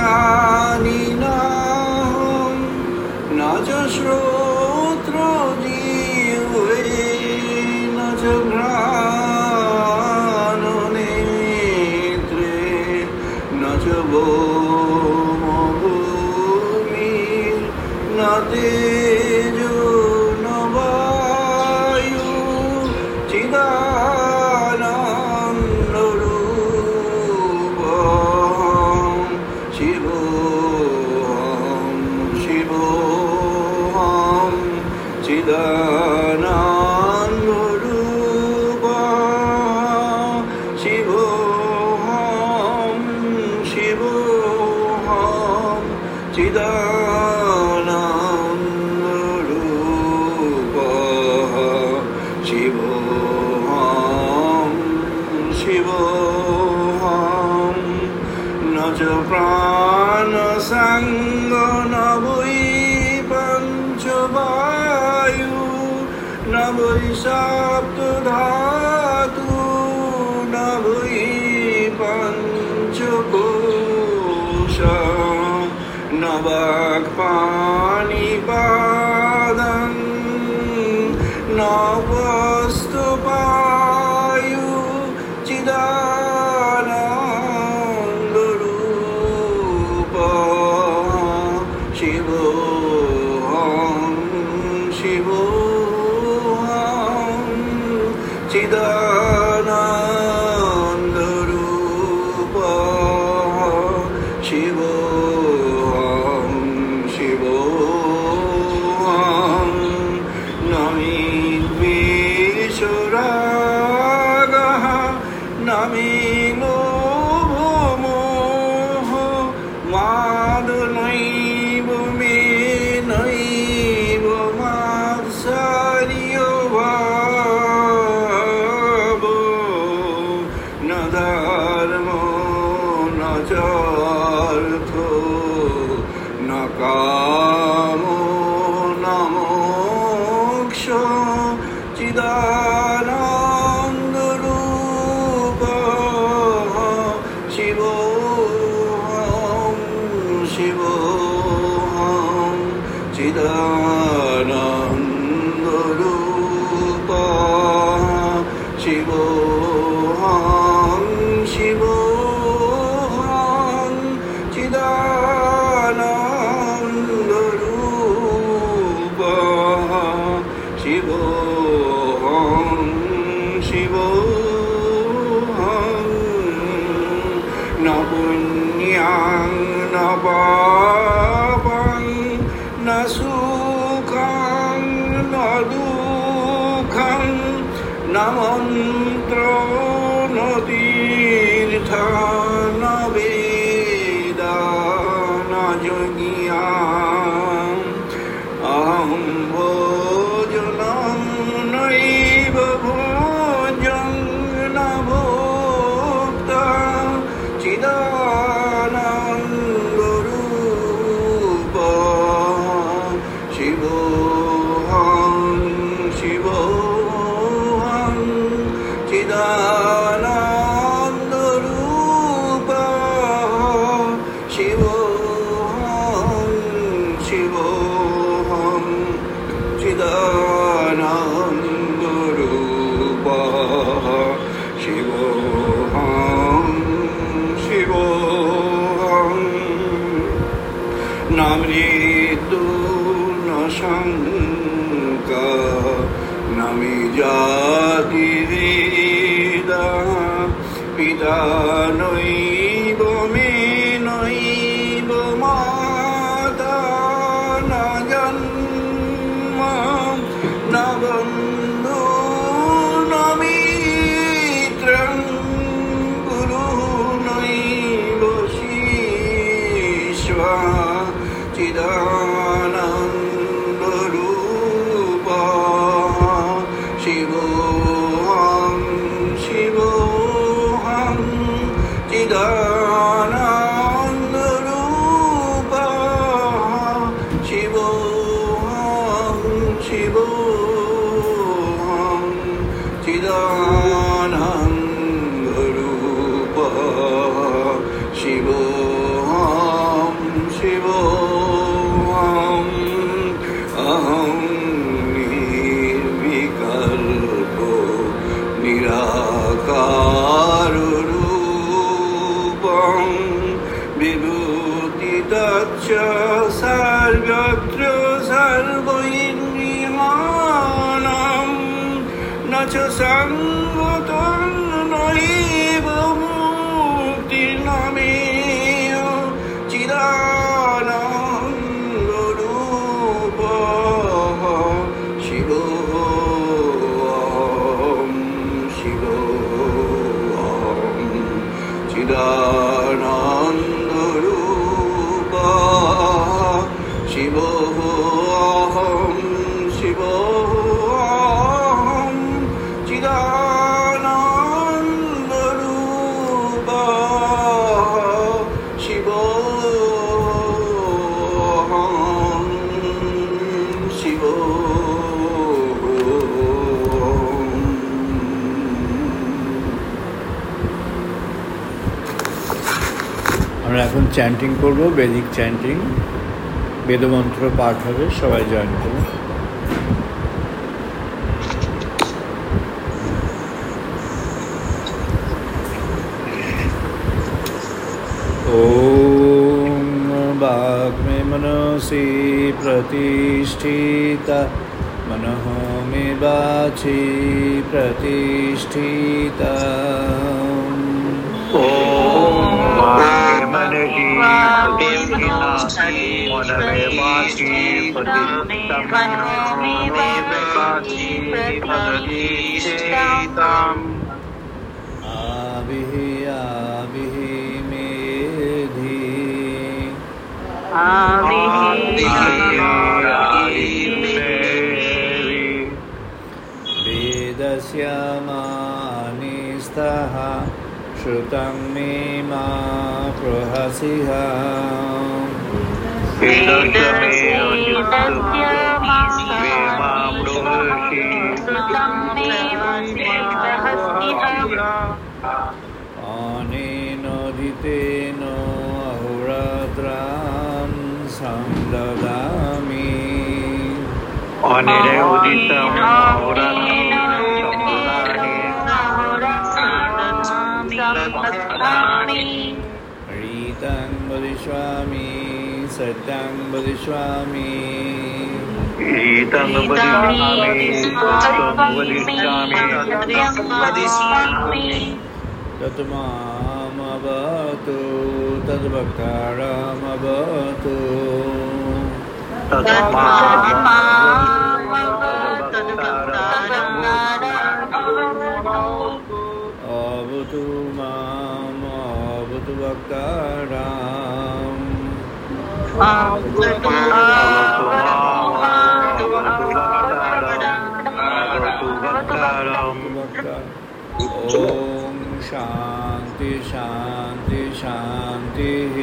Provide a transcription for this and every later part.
জানি না না চ শ্রোত্র জিহ্বে না চ ঘ্রাণ নেত্রে না চ ভূমি না তেজো না বায়ু চিদানন্দরূপম শিবোহম শিবোহম চিদানন্দরূপম শিবোহম শিবোহম চিদানন্দরূপম শিবোহম শিবোহম ন চ প্রাণসঙ্গ ন বৈ পঞ্চবায়ু ন বৈ সপ্তধাতু ন বৈ পঞ্চকোশ ন বাক্পাণিপাদং ন বস্তুপায়ু চিদানন্দরূপম শিবোহম শিবোহম চিদানন্দরূপম শিবোহম শিবোহম নমি বিশ্বরাগঃ নমি লোভমোহ মাদনৈব মে নৈব মাৎসর্য ভাব ন ধর্ম ন চার্থ ন কাম ন মোক্ষ চিদানন্দরূপম শিবোহম শিবোহম চিদানন্দরূপম শিবোহম শিবোহম চিদানন্দরূপম শিবোহম শিবোহম ন পুণ্যং ন পাপং ন সুখং ন দুঃখং ন মন্ত্র ন তীর্থ ন বেদ ন যজ্ঞাং অহং ভোজনং নৈব ভোজং ন ভোক্তা চিদানন্দরূপম শিবোহম শিবোহম চিদানন্দরূপম শিবোহম শিবোহম চিদানন্দরূপম শিবোহম শিবোহম ন মৃত্যু ন শঙ্কা ন মে জাতি ভেদা পিতা নৈব মে নৈব মাতা ন জন্ম ন বন্ধু ন মিত্রং গুরু নৈব শিষ্য চিদানন্দরূপম विभूति तच्च सर्वत्र सर्वैन्द्रियाणां न च संगतं नैव मुक्तिर्नमेय चिदानन्दरूपः शिवोऽहं शिवोऽहं चिदानन्दरूपः शिवोऽहं शिवोऽहं चिदानन्दरूपः शिवोऽहं शिवोऽहं। আমরা এখন চ্যান্টিং করব, বেদিক চ্যান্টিং, বেদমন্ত্র পাঠ হবে, সবাই জয়েন করুন। ॐ वाग्मे मनसि प्रतिष्ठिता मनः मे वाचि प्रतिष्ठिता। आविः आविः मेधि वेदस्य मानिस्थः श्रुतं मे मा प्रहसिः। अनेनोदितेन अहोरात्रां संददामि। रीतं वदिष्यामि सत्यं वदिष्यामि। तत्मामवतु तद्भक्तारमवतु। अवतु माम् अवतु भक्ताराम्। ॐ शान्ति शान्ति शान्तिः।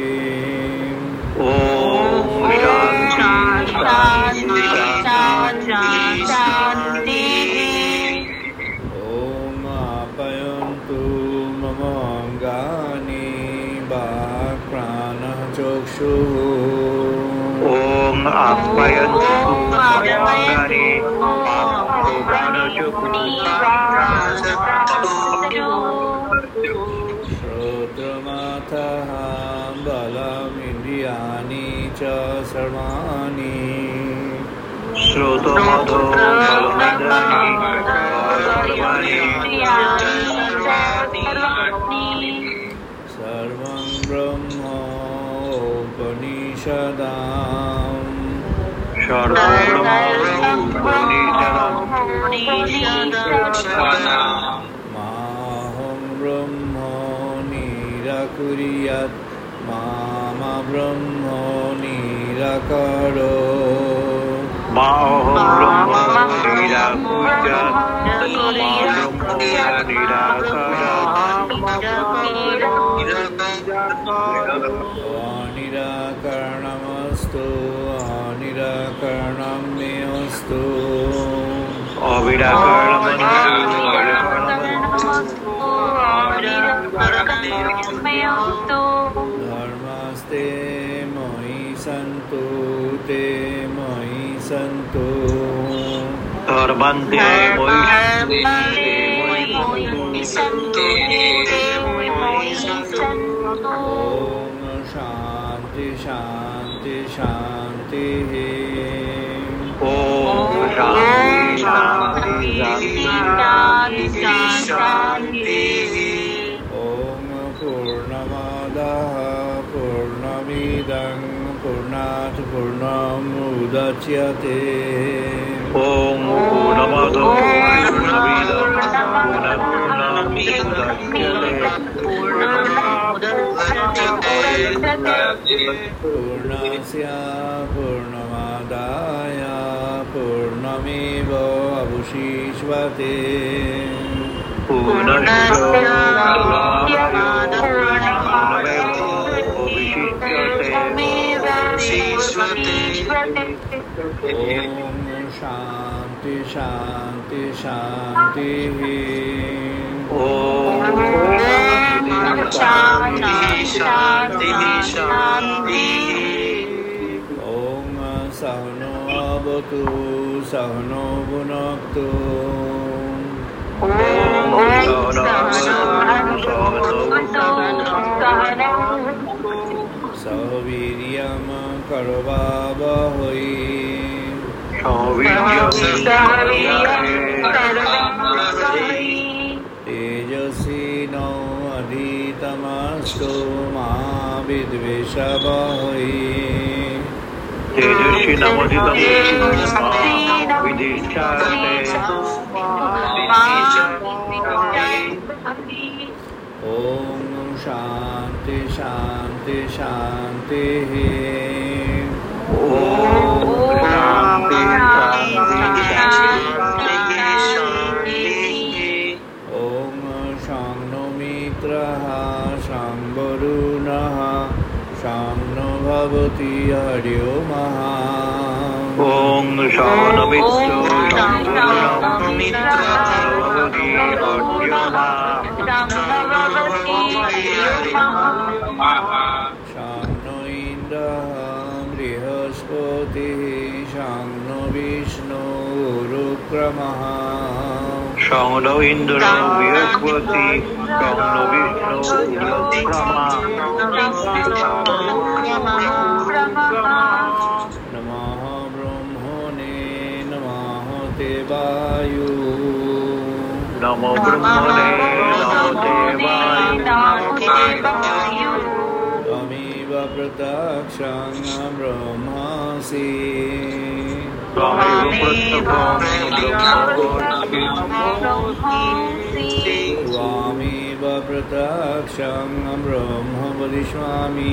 ॐ आप्यायन्तु मम अङ्गानि वाक्प्राणः चक्षुः। ॐ आप्यायन्तु मम अङ्गानि श्रोत्रमथः बलमिन्द्रियाणि च सर्वाणि। सर्वं ब्रह्मोपनिषदाम्। माहं ब्रह्म निराकुर्यात् मा ब्रह्म निराकरोत्। अनिराकरणमस्तु अनिराकरणं मे अस्तु। धर्मस्ते मयि सन्तु ते मयि सन्तु। धर्मन्ते मयि ओम शांति शांति शांति। ओम शांति शांति शांति। ओम पूर्णमादाः पूर्णमिदं पूर्णात् पूर्णमुदच्यते। ओम पूर्णमदः पूर्णमिदं पूर्णस्य पूर्णमादाय पूर्णमेवावशिष्यते। ओम शांति शांति शांति। ओम शांति शांति शांति। ओम सहनो भवतु सहनो भुनक्तु। सह वीर्यं करवावहै। तेजस्विनो अधितमस्तु मा विद्विषावहै। ओम शांति शांति शांति। ओम शांति शांति। ओम शं नो मित्रः शं वरुणः शं नो भवति हरिओमः। ओम शांति शं नो इन्द्रः बृहस्पतिः शं नो विष्णुरुक्रमः। शं नो इन्द्रो बृहस्पति शं नो विष्णुरुक्रमः। नमः ब्रह्मणे नमः देवाय। नमो ब्रह्मणे नमो देवाय। त्वमेव प्रत्यक्षं ब्रह्मासि। त्वमेव प्रत्यक्षं ब्रह्म वदिष्यामि।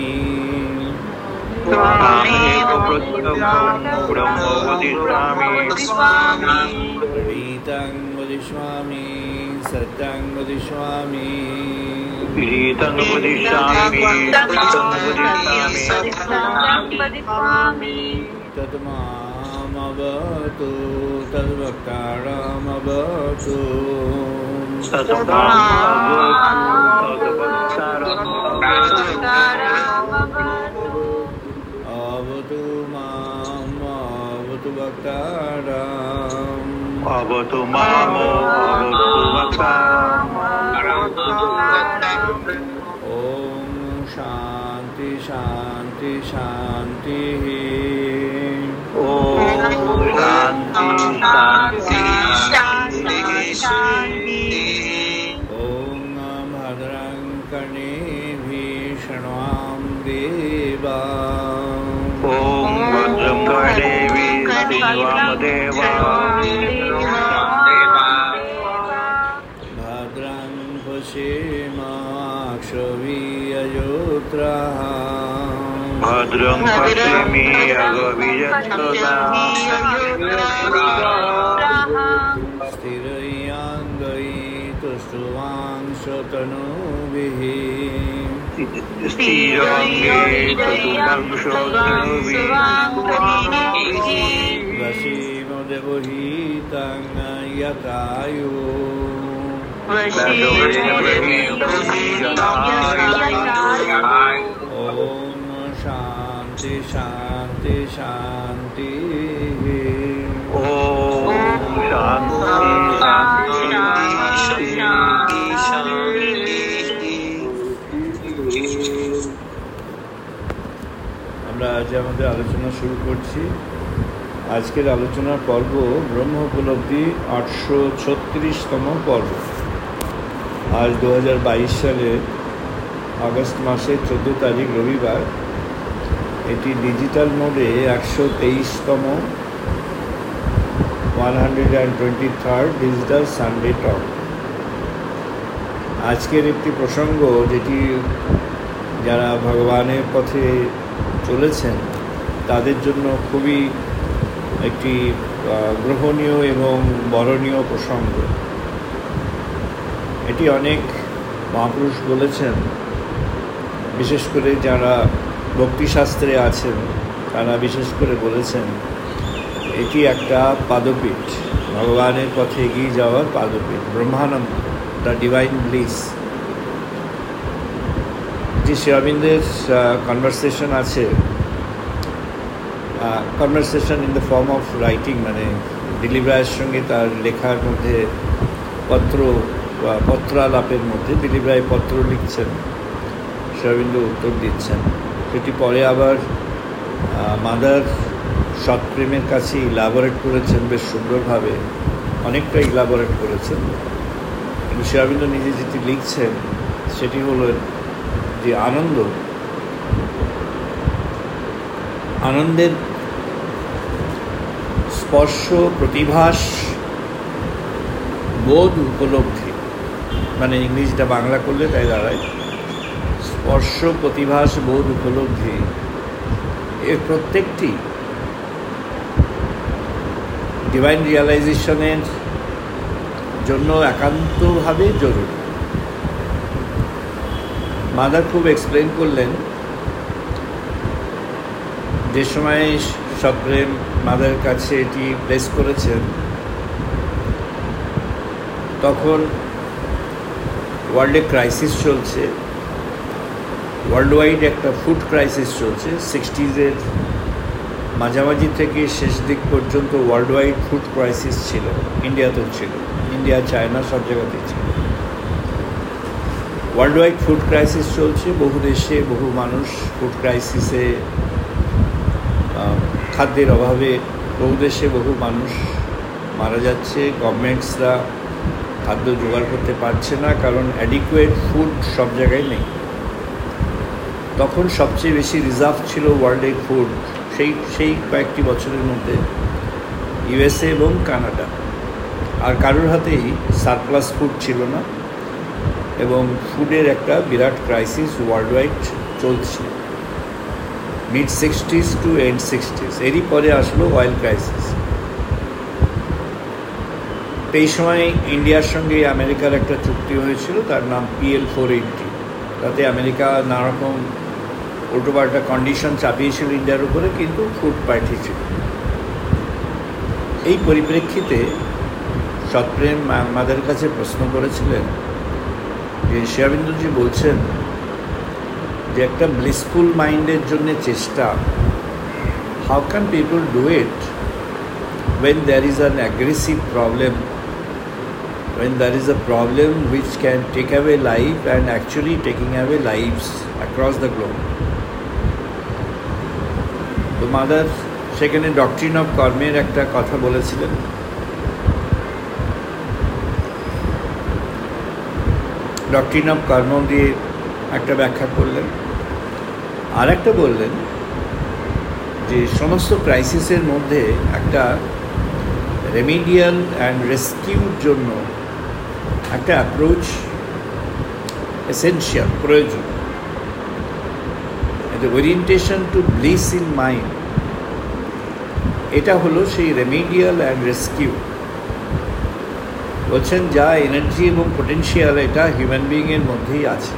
प्रणीतं वदिष्यामि सत्यं वदिष्यामि। तद्मामवतु तद्वक्तारमवतु। अवतु माम् अवतु वक्तारम्। अवतु माम् अवतु वक्तारम्। ओम शांति शांति शांति। ओम शांति शांति शांति। ओम भद्रं कर्णेभिः शृण्वाम देवा। ओम भद्रं कर्णेभिः शृण्वाम देवा। भद्रं पश्येमाक्षभिर्यजत्राः। भद्रं पश्येमाक्षभिर्यजत्राः। स्थिरैरङ्गैः तुष्टुवांशतनूभिः। वशीमदेवहितं यतायु। ओम शांति शांति शांति। ओम शांति शांति शांति शांति। আমরা আজ আমাদের আলোচনা শুরু করছি। আজকের আলোচনার পর্ব ব্রহ্ম উপলব্ধি 836তম পর্ব। আজ 2022 সালের আগস্ট মাসের 14 তারিখ রবিবার। এটি ডিজিটাল মোডে 123তম 123rd ডিজিটাল সানডে টক। আজকের একটি প্রসঙ্গ যেটি যারা ভগবানের পথে চলেছেন তাদের জন্য খুবই একটি গ্রহণীয় এবং বরণীয় প্রসঙ্গ। এটি অনেক মহাপুরুষ বলেছেন, বিশেষ করে যারা ভক্তিশাস্ত্রে আছেন তারা বিশেষ করে বলেছেন এটি একটা পাদপীঠ, ভগবানের পথে এগিয়ে যাওয়ার পাদপীঠ, ব্রহ্মানন্দ, দ্য ডিভাইন ব্লিস। যে শ্রী অরবিন্দের কনভারসেশন আছে, conversation in the form of writing, মানে দিলীপ রায়ের সঙ্গে তার লেখার মধ্যে পত্রালাপের মধ্যে দিলীপ রায় পত্র লিখছেন, শ্রী অরবিন্দ উত্তর দিচ্ছেন। সেটি পরে আবার মাদার সৎপ্রেমের কাছে ইলাবোরেট করেছেন বেশ সুন্দরভাবে, অনেকটা ইলাবোরেট করেছেন। কিন্তু শ্রী অরবিন্দ নিজে যেটি লিখছেন সেটি হলো যে আনন্দের স্পর্শ প্রতিভাস বোধ উপলব্ধি, মানে ইংলিশটা বাংলা করলে তাই দাঁড়ায় স্পর্শ প্রতিভাস বোধ উপলব্ধি। এর প্রত্যেকটি ডিভাইন রিয়ালাইজেশনের জন্য একান্তভাবে জরুরি। মাদার খুব এক্সপ্লেন করলেন, যে সময় সৎপ্রেম মাদারের কাছে এটি প্লেস করেছেন তখন ওয়ার্ল্ডে ক্রাইসিস চলছে, ওয়ার্ল্ড ওয়াইড একটা ফুড ক্রাইসিস চলছে। 60s মাঝামাঝি থেকে শেষ দিক পর্যন্ত ওয়ার্ল্ড ওয়াইড ফুড ক্রাইসিস ছিল, ইন্ডিয়াতেও ছিল, ইন্ডিয়া চায়না সব জায়গাতেই ছিল। ওয়ার্ল্ড ওয়াইড ফুড ক্রাইসিস চলছে, বহু দেশে বহু মানুষ ফুড ক্রাইসিসে, খাদ্যের অভাবে বহু দেশে বহু মানুষ মারা যাচ্ছে। গভর্নমেন্টসরা খাদ্য জোগাড় করতে পারছে না, কারণ অ্যাডিকুয়েট ফুড সব জায়গায় নেই। তখন সবচেয়ে বেশি রিজার্ভ ছিল ওয়ার্ল্ডের ফুড সেই কয়েকটি বছরের মধ্যে ইউএসএ এবং কানাডা। আর কারোর হাতেই সারপ্লাস ফুড ছিল না, এবং ফুডের একটা বিরাট ক্রাইসিস ওয়ার্ল্ড ওয়াইড চলছে mid 60s to end 60s। এরই পরে আসলো অয়েল ক্রাইসিস। এই সময় ইন্ডিয়ার সঙ্গে আমেরিকার একটা চুক্তি হয়েছিল, তার নাম PL480। তাতে আমেরিকা নানারকম উল্টোপাল্টা কন্ডিশন চাপিয়েছিল ইন্ডিয়ার উপরে, কিন্তু ফুড পাঠিয়েছিল। এই পরিপ্রেক্ষিতে সৎপ্রেম আমাদের কাছে প্রশ্ন করেছিলেন যে শ্রী অরবিন্দজি বলছেন যে একটা ব্লিসফুল মাইন্ডের জন্য চেষ্টা, how can people do it when there is an aggressive problem, when there is a problem which can take away life and actually taking away lives across the globe. তো মাদার সেখানে doctrine of কর্মের একটা কথা বলেছিলেন। Doctrine of কর্ম দিয়ে একটা ব্যাখ্যা করলেন, আর একটা বললেন যে সমস্ত ক্রাইসিসের মধ্যে একটা রেমিডিয়াল অ্যান্ড রেস্কিউর জন্য একটা অ্যাপ্রোচ এসেনশিয়াল, প্রয়োজন। Orientation to bliss in mind, এটা হলো সেই রেমিডিয়াল অ্যান্ড রেস্কিউ। বলছেন যা এনার্জি এবং পোটেনশিয়াল এটা হিউম্যান বিইংয়ের মধ্যেই আছে।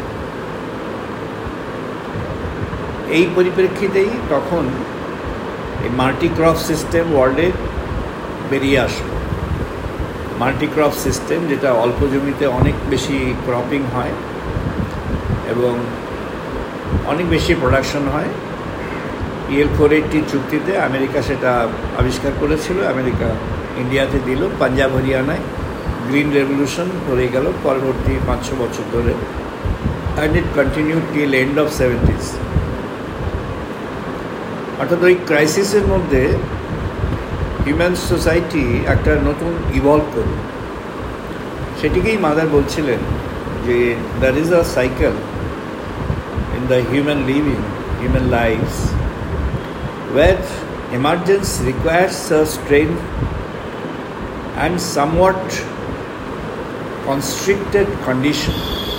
এই পরিপ্রেক্ষিতেই তখন এই মাল্টিক্রপ সিস্টেম ওয়ার্ল্ডে বেরিয়ে আসলো। মাল্টিক্রপ সিস্টেম, যেটা অল্প জমিতে অনেক বেশি ক্রপিং হয় এবং অনেক বেশি প্রোডাকশন হয়। PL480 চুক্তিতে আমেরিকা সেটা আবিষ্কার করেছিল, আমেরিকা ইন্ডিয়াতে দিল, পাঞ্জাব হরিয়ানায় গ্রিন রেভলিউশন হয়ে গেল পরবর্তী 500 বছর ধরে, and it continue till end of 70s। অর্থাৎ ওই ক্রাইসিসের মধ্যে হিউম্যান সোসাইটি একটা নতুন ইভলভ করবে। সেটিকেই মাদার বলছিলেন যে there is a cycle in the human living, human lifes, where emergence requires a strength and somewhat constricted condition,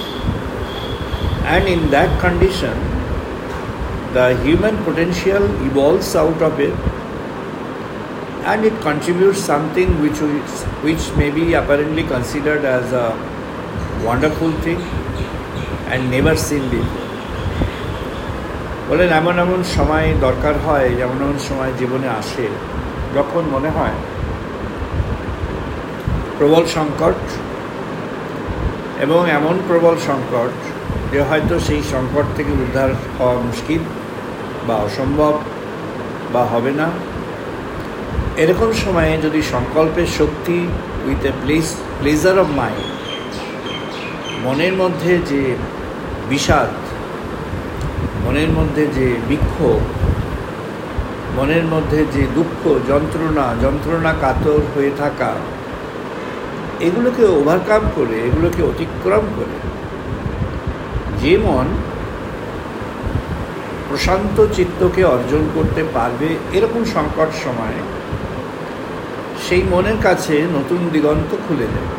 and in that condition the human potential evolves out of it and it contributes something which may be apparently considered as a wonderful thing and never seen before. বলেন এমন এমন সময় দরকার হয়, এমন এমন সময় জীবনে আসে যখন মনে হয় প্রবল সংকট, এবং এমন প্রবল সংকট যে হয়তো সেই সংকট থেকে উদ্ধার হওয়া মুশকিল বা অসম্ভব বা হবে না। এরকম সময়ে যদি সংকল্পের শক্তি with a pleasure of mind, মনের মধ্যে যে বিষাদ, মনের মধ্যে যে বিক্ষোভ, মনের মধ্যে যে দুঃখ, যন্ত্রণা কাতর হয়ে থাকা, এগুলোকে ওভারকাম করে, এগুলোকে অতিক্রম করে যে মন প্রশান্ত চিত্তকে অর্জন করতে পারবে, এরকম সংকট সময় সেই মনের কাছে নতুন দিগন্ত খুলে যায়।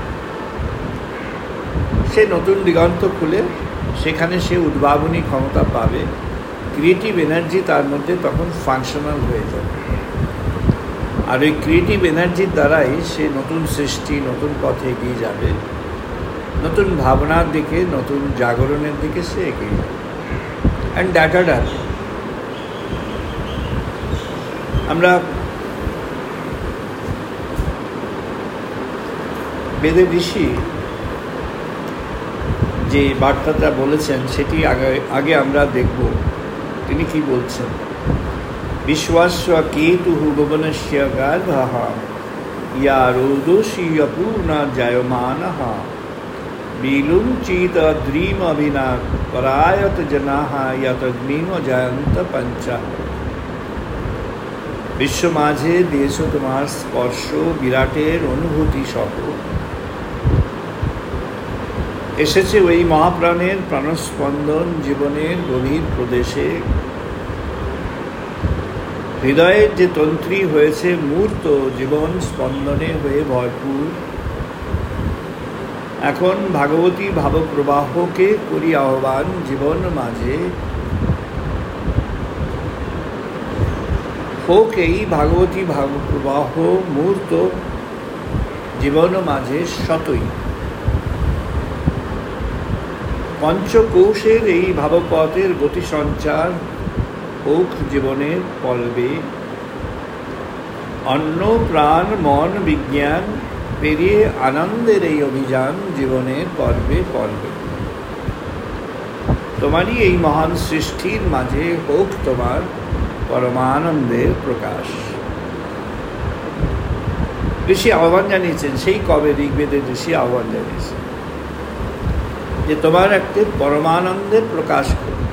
সে নতুন দিগন্ত খুলে সেখানে সে উদ্ভাবনী ক্ষমতা পাবে, ক্রিয়েটিভ এনার্জি তার মধ্যে তখন ফাংশনাল হয়ে যাবে। আর ওই ক্রিয়েটিভ এনার্জির দ্বারাই সে নতুন সৃষ্টি, নতুন পথে এগিয়ে যাবে, নতুন ভাবনার দিকে, নতুন জাগরণের দিকে সে এগিয়ে যাবে। অ্যান্ড দ্যাট আর দ্যাট আমরা বেদের ঋষি যে বার্তাটা বলেছেন সেটি আগে আমরা দেখব তিনি কি বলছেন। বিশ্বাস্য কেতু ভুবনস্য গার্ভঃ ইয়া রোদসী অপূর্ণা জায়মানঃ বিলুঞ্চিত দ্রিম অভিনা পরায়ত জনাঃ ইয়তগ্নিম জায়ন্ত পঞ্চ। বিশ্ব মাঝে দেশ তোমার স্পর্শ, বিরাটের অনুভূতি সহ এসেছে ওই মহাপ্রাণের প্রাণস্পন্দন জীবনের গভীর প্রদেশে। হৃদয়ের যে তন্ত্রী হয়েছে মূর্ত, জীবন স্পন্দনে হয়ে ভরপুর। এখন ভাগবতী ভাবপ্রবাহকে করি আহ্বান জীবন মাঝে, হোক এই ভাগবতী ভাবপ্রবাহ মূর্ত জীবন মাঝে শতই। পঞ্চকোষের এই ভাবপথের গতি সঞ্চার হোক জীবনের পল্বে। অন্ন প্রাণ মন বিজ্ঞান পেরিয়ে আনন্দের এই অভিযান জীবনের পর্বে পর্বে। তোমারই এই মহান সৃষ্টির মাঝে হোক তোমার পরমানন্দের প্রকাশ। ঋষি আহ্বান জানিয়েছেন, সেই কবে ঋগ্বেদের ঋষি আহ্বান জানিয়েছেন যে তোমার একটি পরমানন্দের প্রকাশ করো।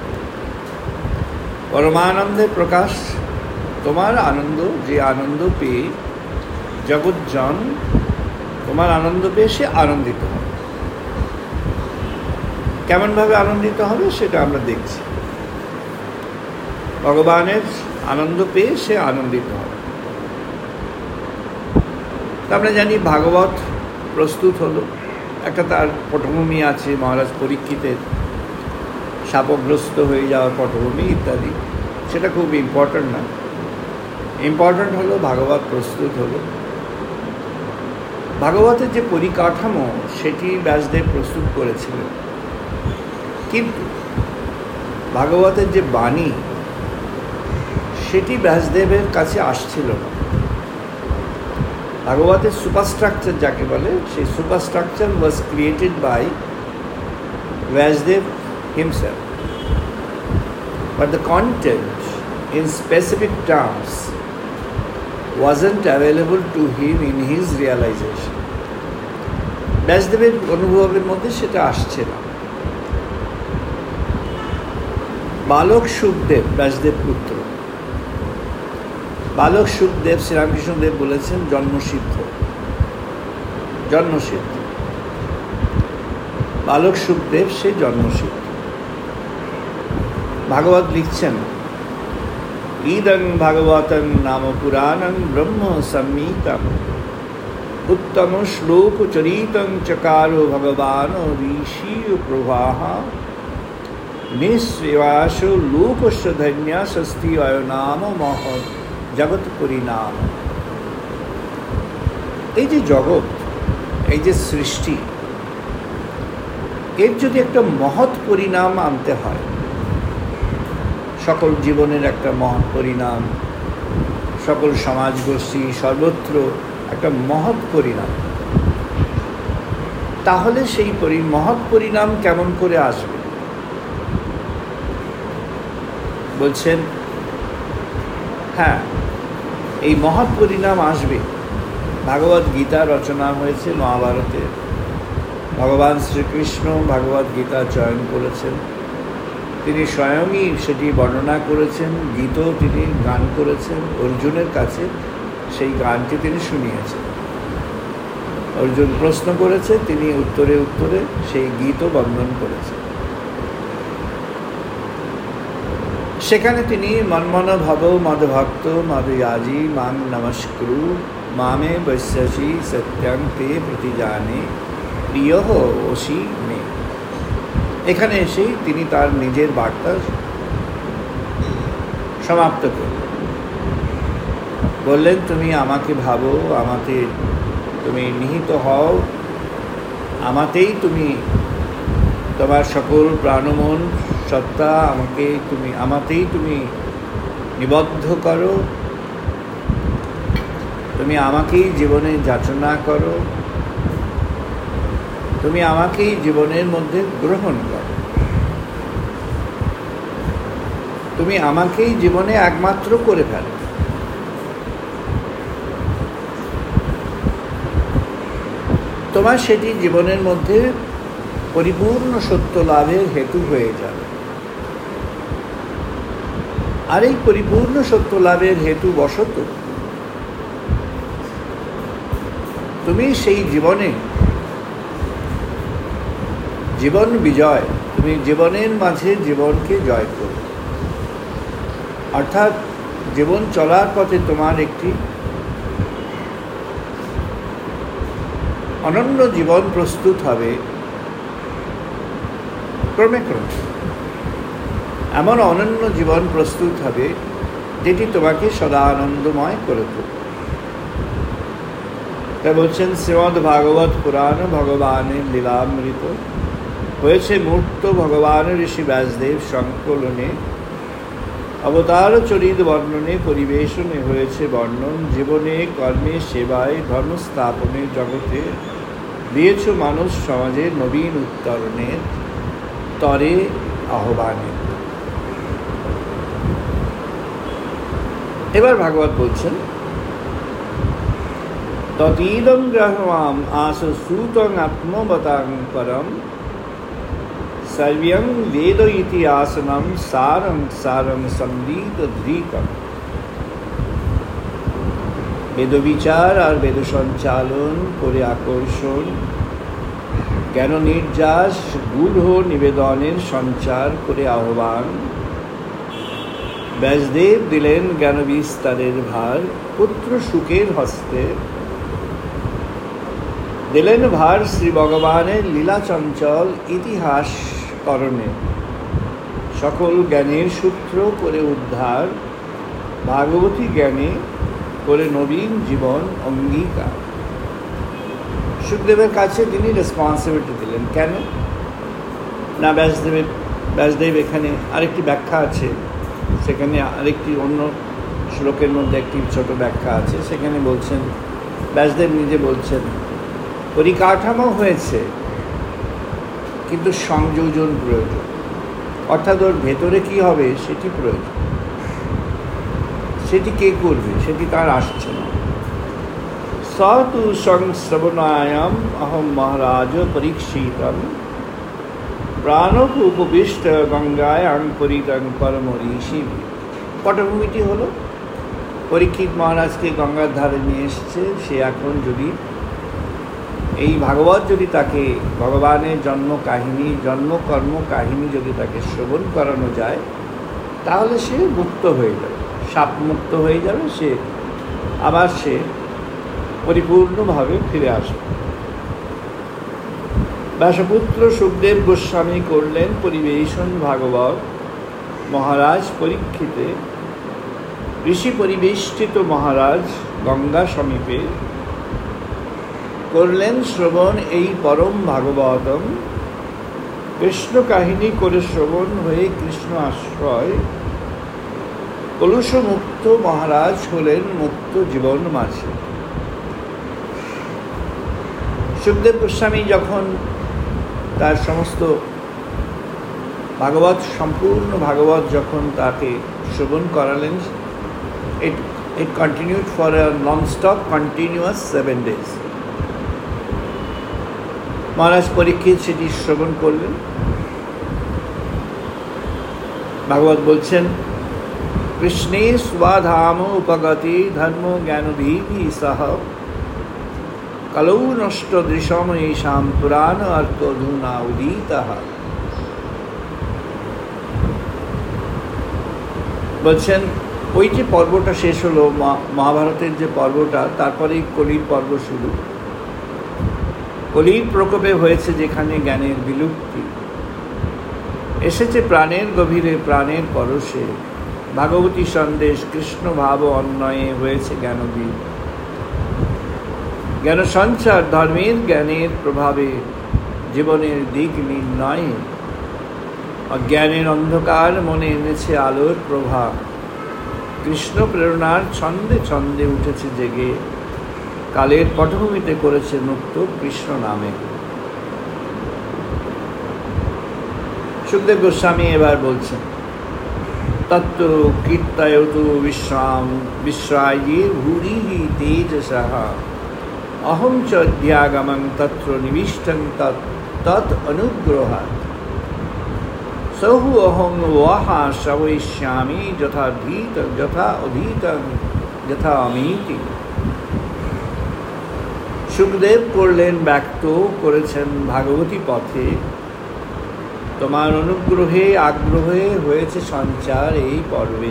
পরমানন্দের প্রকাশ, তোমার আনন্দ, যে আনন্দ পেয়ে জগৎজন তোমার আনন্দ পেয়ে সে আনন্দিত হবে। কেমনভাবে আনন্দিত হবে সেটা আমরা দেখছি। ভগবানের আনন্দ পেয়ে সে আনন্দিত হবে। আমরা জানি ভাগবত প্রস্তুত হলো, একটা তার পটভূমি আছে, মহারাজ পরীক্ষিতের শাপগ্রস্ত হয়ে যাওয়ার পটভূমি ইত্যাদি, সেটা খুব ইম্পর্ট্যান্ট না। ইম্পর্ট্যান্ট হলো ভাগবত প্রস্তুত হলো। ভাগবতের যে পরিকাঠামো সেটি ব্যাসদেব প্রস্তুত করেছিলেন, কিন্তু ভাগবতের যে বাণী সেটি ব্যাসদেবের কাছে আসছিল না। ভাগবতের সুপারস্ট্রাকচার যাকে বলে, সেই superstructure was created by Vyasdev himself, but the content in specific terms wasn't available to him in his realization. ব্যাসদেবের অনুভবের মধ্যে সেটা আসছে না। বালক সুখদেব, ব্যাসদেব পুত্র, বালক সুখদেব, শ্রীরামকৃষ্ণদেব বলেছেন জন্মসিদ্ধ, জন্মসিদ্ধ। বালক সুখদেব সে জন্মসিদ্ধ। ভাগবত লিখছেন, ইদং ভাগবতং নাম পুরাণং ব্রহ্ম সংহিতম উত্তম শ্লোক চরিতং চকারো ভগবান ঋষি প্রভাহ নিঃশ্রেয়াস লোকস্য ধন্য ষষ্ঠী অয়নাম মহ জগৎ পরিণাম। এই যে জগৎ, এই যে সৃষ্টি, এর যদি একটা মহৎ পরিণাম আনতে হয়, সকল জীবনের একটা মহৎ পরিণাম, সকল সমাজ গোষ্ঠী সর্বত্র একটা মহৎ পরিণাম, তাহলে সেই মহৎ পরিণাম কেমন করে আসবে? বলছেন, হ্যাঁ, এই মহৎ পরিণাম আসবে। ভাগবত গীতা রচনা হয়েছে মহাভারতে। ভগবান শ্রীকৃষ্ণ ভগবত গীতা চয়ন করেছেন, তিনি স্বয়ংই সেটি বর্ণনা করেছেন, গীতও তিনি গান করেছেন। অর্জুনের কাছে সেই গানটি তিনি শুনিয়েছেন। অর্জুন প্রশ্ন করেছে, তিনি উত্তরে উত্তরে সেই গীতও বন্দন করেছেন। সেখানে তিনি মন্মন ভব মদভক্ত মদয়াজি মাং নমস্কুরু মামে বৈশ্যসি সত্যং তে প্রতিজানে প্রিয় ওসি মে। এখানে এসেই তিনি তার নিজের বার্তা সমাপ্ত করলেন। বললেন, তুমি আমাকে ভাবো, আমাতে তুমি নিহিত হও, আমাতেই তুমি তোমার সকল প্রাণমন সত্তা আমাতেই তুমি নিবদ্ধ করো, তুমি আমাকেই জীবনে যাচনা করো, তুমি আমাকেই জীবনের মধ্যে গ্রহণ করো, তুমি আমাকেই জীবনে একমাত্র করে ফেলো। তোমার সেটি জীবনের মধ্যে পরিপূর্ণ সত্য লাভের হেতু হয়ে যাবে। আর এই পরিপূর্ণ সত্য লাভের হেতু বশত তুমি সেই জীবন বিজয়, তুমি জীবনের মাঝে জীবনকে জয় করো। অর্থাৎ জীবন চলার পথে তোমার একটি অনন্য জীবন প্রস্তুত হবে ক্রমে ক্রমে। এমন অনন্য জীবন প্রস্তুত হবে যেটি তোমাকে সদা আনন্দময় করে তুলবে। তাই বলছেন, শ্রীমদ্ ভাগবত পুরাণ ভগবানের লীলামৃত হয়েছে মূর্ত ভগবান ঋষি ব্যাসদেব সংকলনে, অবতার চরিত বর্ণনে পরিবেশনে হয়েছে বর্ণন। জীবনে কর্মে সেবায় ধর্ম স্থাপনে জগতে দিয়েছ মানুষ সমাজে নবীন উত্তরণের তরে আহ্বানে। এবার ভাগবত বলছেন, ততীদং গ্রহমাম আস সুতং আত্মবতাং পরম সর্বং বেদ ইতিহাসনম সারং সারং সম্বিত ধৃতম। বেদ বিচার আর বেদ সঞ্চালন করে আকর্ষণ, জ্ঞান নির্যাস গূঢ় নিবেদনের সঞ্চার করে আহ্বান। ব্যাসদেব দিলেন জ্ঞান বিস্তারের ভার, পুত্র সুখের হস্তে দিলেন ভার শ্রী ভগবানের লীলা চঞ্চল ইতিহাস করণে। সকল জ্ঞানের সূত্র করে উদ্ধার, ভাগবতী জ্ঞানে করে নবীন জীবন অঙ্গীকার। সুখদেবের কাছে তিনি রেসপন্সিবিলিটি দিলেন। কেন না, ব্যাসদেব এখানে আরেকটি ব্যাখ্যা আছে, সেখানে আরেকটি অন্য শ্লোকের মধ্যে একটি ছোট ব্যাখ্যা আছে। সেখানে বলছেন, ব্যাসদেব নিজে বলছেন, পরিকাঠামো হয়েছে কিন্তু সংযোজন প্রয়োজন। অর্থাৎ ওর ভেতরে কি হবে সেটি প্রয়োজন। সেটি কে করবে সেটি তার আসছে না। সতু সংশ্রবণায়াম অহম মহারাজ পরীক্ষিতম প্রাণক উপবিষ্ট গঙ্গায় আঙ্করিতং পরম ঋষি। পটভূমিটি হলো পরীক্ষিত মহারাজকে গঙ্গার ধারে নিয়ে এসছে। সে এখন যদি এই ভাগবত যদি তাকে ভগবানের জন্ম কাহিনী, জন্মকর্ম কাহিনী যদি তাকে শ্রবণ করানো যায়, তাহলে সে মুক্ত হয়ে যাবে, সাপ মুক্ত হয়ে যাবে, সে আবার সে পরিপূর্ণভাবে ফিরে আসবে। ব্যাসপুত্র সুখদেব গোস্বামী করলেন পরিবেশন ভাগবত। মহারাজ পরীক্ষিতে ঋষি পরিবেষ্টিত মহারাজ গঙ্গা সমীপে করলেন শ্রবণ এই পরম ভাগবতম। কৃষ্ণ কাহিনী করে শ্রবণ হয়ে কৃষ্ণ আশ্রয় কলুষ মুক্ত মহারাজ হলেন মুক্ত জীবন মাঝে। সুখদেব গোস্বামী যখন তার সমস্ত ভাগবত, সম্পূর্ণ ভাগবত যখন তাকে শ্রবণ করালেন, it continued for a non-stop continuous 7 days. মহারাজ পরীক্ষিত সেটি শ্রবণ করলেন। ভাগবত বলছেন, কৃষ্ণে স্বধাম উপগতি ধর্ম জ্ঞানভিঃ সহ কলৌ নষ্ট দৃশম এষাম পুরাণ অর্কধুনা উদিতঃ। বলছেন ওই যে পর্বটা শেষ হলো, মহাভারতের যে পর্বটা, তারপরেই কলির পর্ব শুরু। কলির প্রকোপে হয়েছে যেখানে জ্ঞানের বিলুপ্তি, এসেছে প্রাণের গভীরে প্রাণের পরশে ভাগবতী সন্দেশ, কৃষ্ণ ভাব অন্বয়ে হয়েছে জ্ঞানবীর। জ্ঞান সঞ্চার ধর্মের জ্ঞানের প্রভাবে জীবনের দিক নির্ণয়ে অজ্ঞানের অন্ধকার মনে এনেছে আলোর প্রভা। কৃষ্ণ প্রেরণার ছন্দে ছন্দে উঠেছে জেগে, কালের পটভূমিতে করেছে মুক্ত কৃষ্ণ নামে। সুখদেব গোস্বামী এবার বলছেন, তত্ত্ব কীর্তয়তু বিশ্রায়ে ভূরিহি তেজসঃ অহং চ অধ্যাগমং তত্র নিবিষ্টং তৎ অনুগ্রহাৎ সহু অহং ওয়াহা শ্রবয়িষ্যামি যথা অধীতং যথা অমিতি। সুখদেব করলেন ব্যক্ত করেছেন ভাগবতী পথে, তোমার অনুগ্রহে আগ্রহে হয়েছে সঞ্চার এই পর্বে।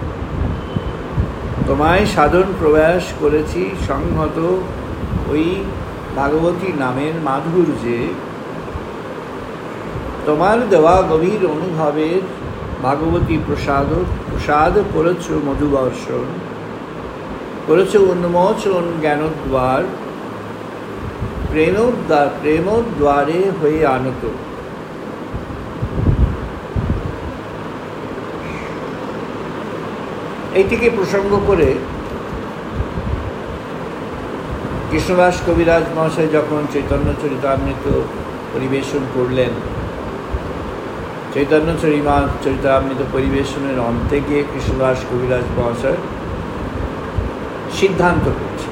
তোমায় সাধন প্রয়াস করেছি সংহত ওই ভাগবতী নামের মাধুর্যে। তোমার দেওয়া গভীর অনুভবের ভাগবতী প্রসাদ করেছ মধুবর্ষণ, করেছ উন্মোচন জ্ঞানোদ্বার, প্রেমোদ্বারে হয়ে আনত। এইটিকে প্রসঙ্গ করে কৃষ্ণদাস কবিরাজ মহাশয় যখন চৈতন্য চরিতামৃত পরিবেশন করলেন, চৈতন্য চরিতামৃত পরিবেশনের অন্তে গিয়ে কৃষ্ণদাস কবিরাজ মহাশয় সিদ্ধান্ত করছে,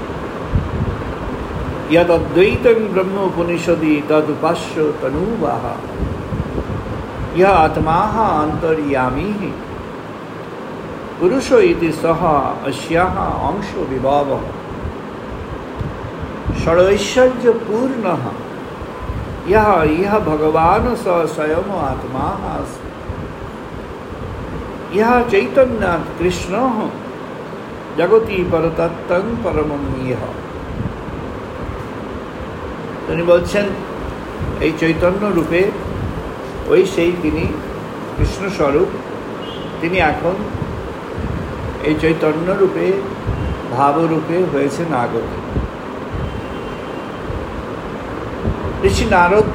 ইয়দ অদ্বৈতং ব্রহ্ম উপনিষদি তদুপাস্য তনুবাহ ইহ আত্মাহ অন্তর্যামিঃ পুরুষ ইতি সহ অস্যাহ অংশ বিভবঃ ষড়ৈশ্বর্য পূর্ণঃ ইহ ভগবান স স্বয়ং আত্মা ইহ চৈতন্যাৎ কৃষ্ণ জগতি পরতত্ত্বং পরমং ইহ। তিনি বলছেন এই চৈতন্য রূপে ওই সেই তিনি কৃষ্ণস্বরূপ, তিনি এখন এই চৈতন্য রূপে ভাবরূপে হয়েছেন আগত। ঋষি নারদ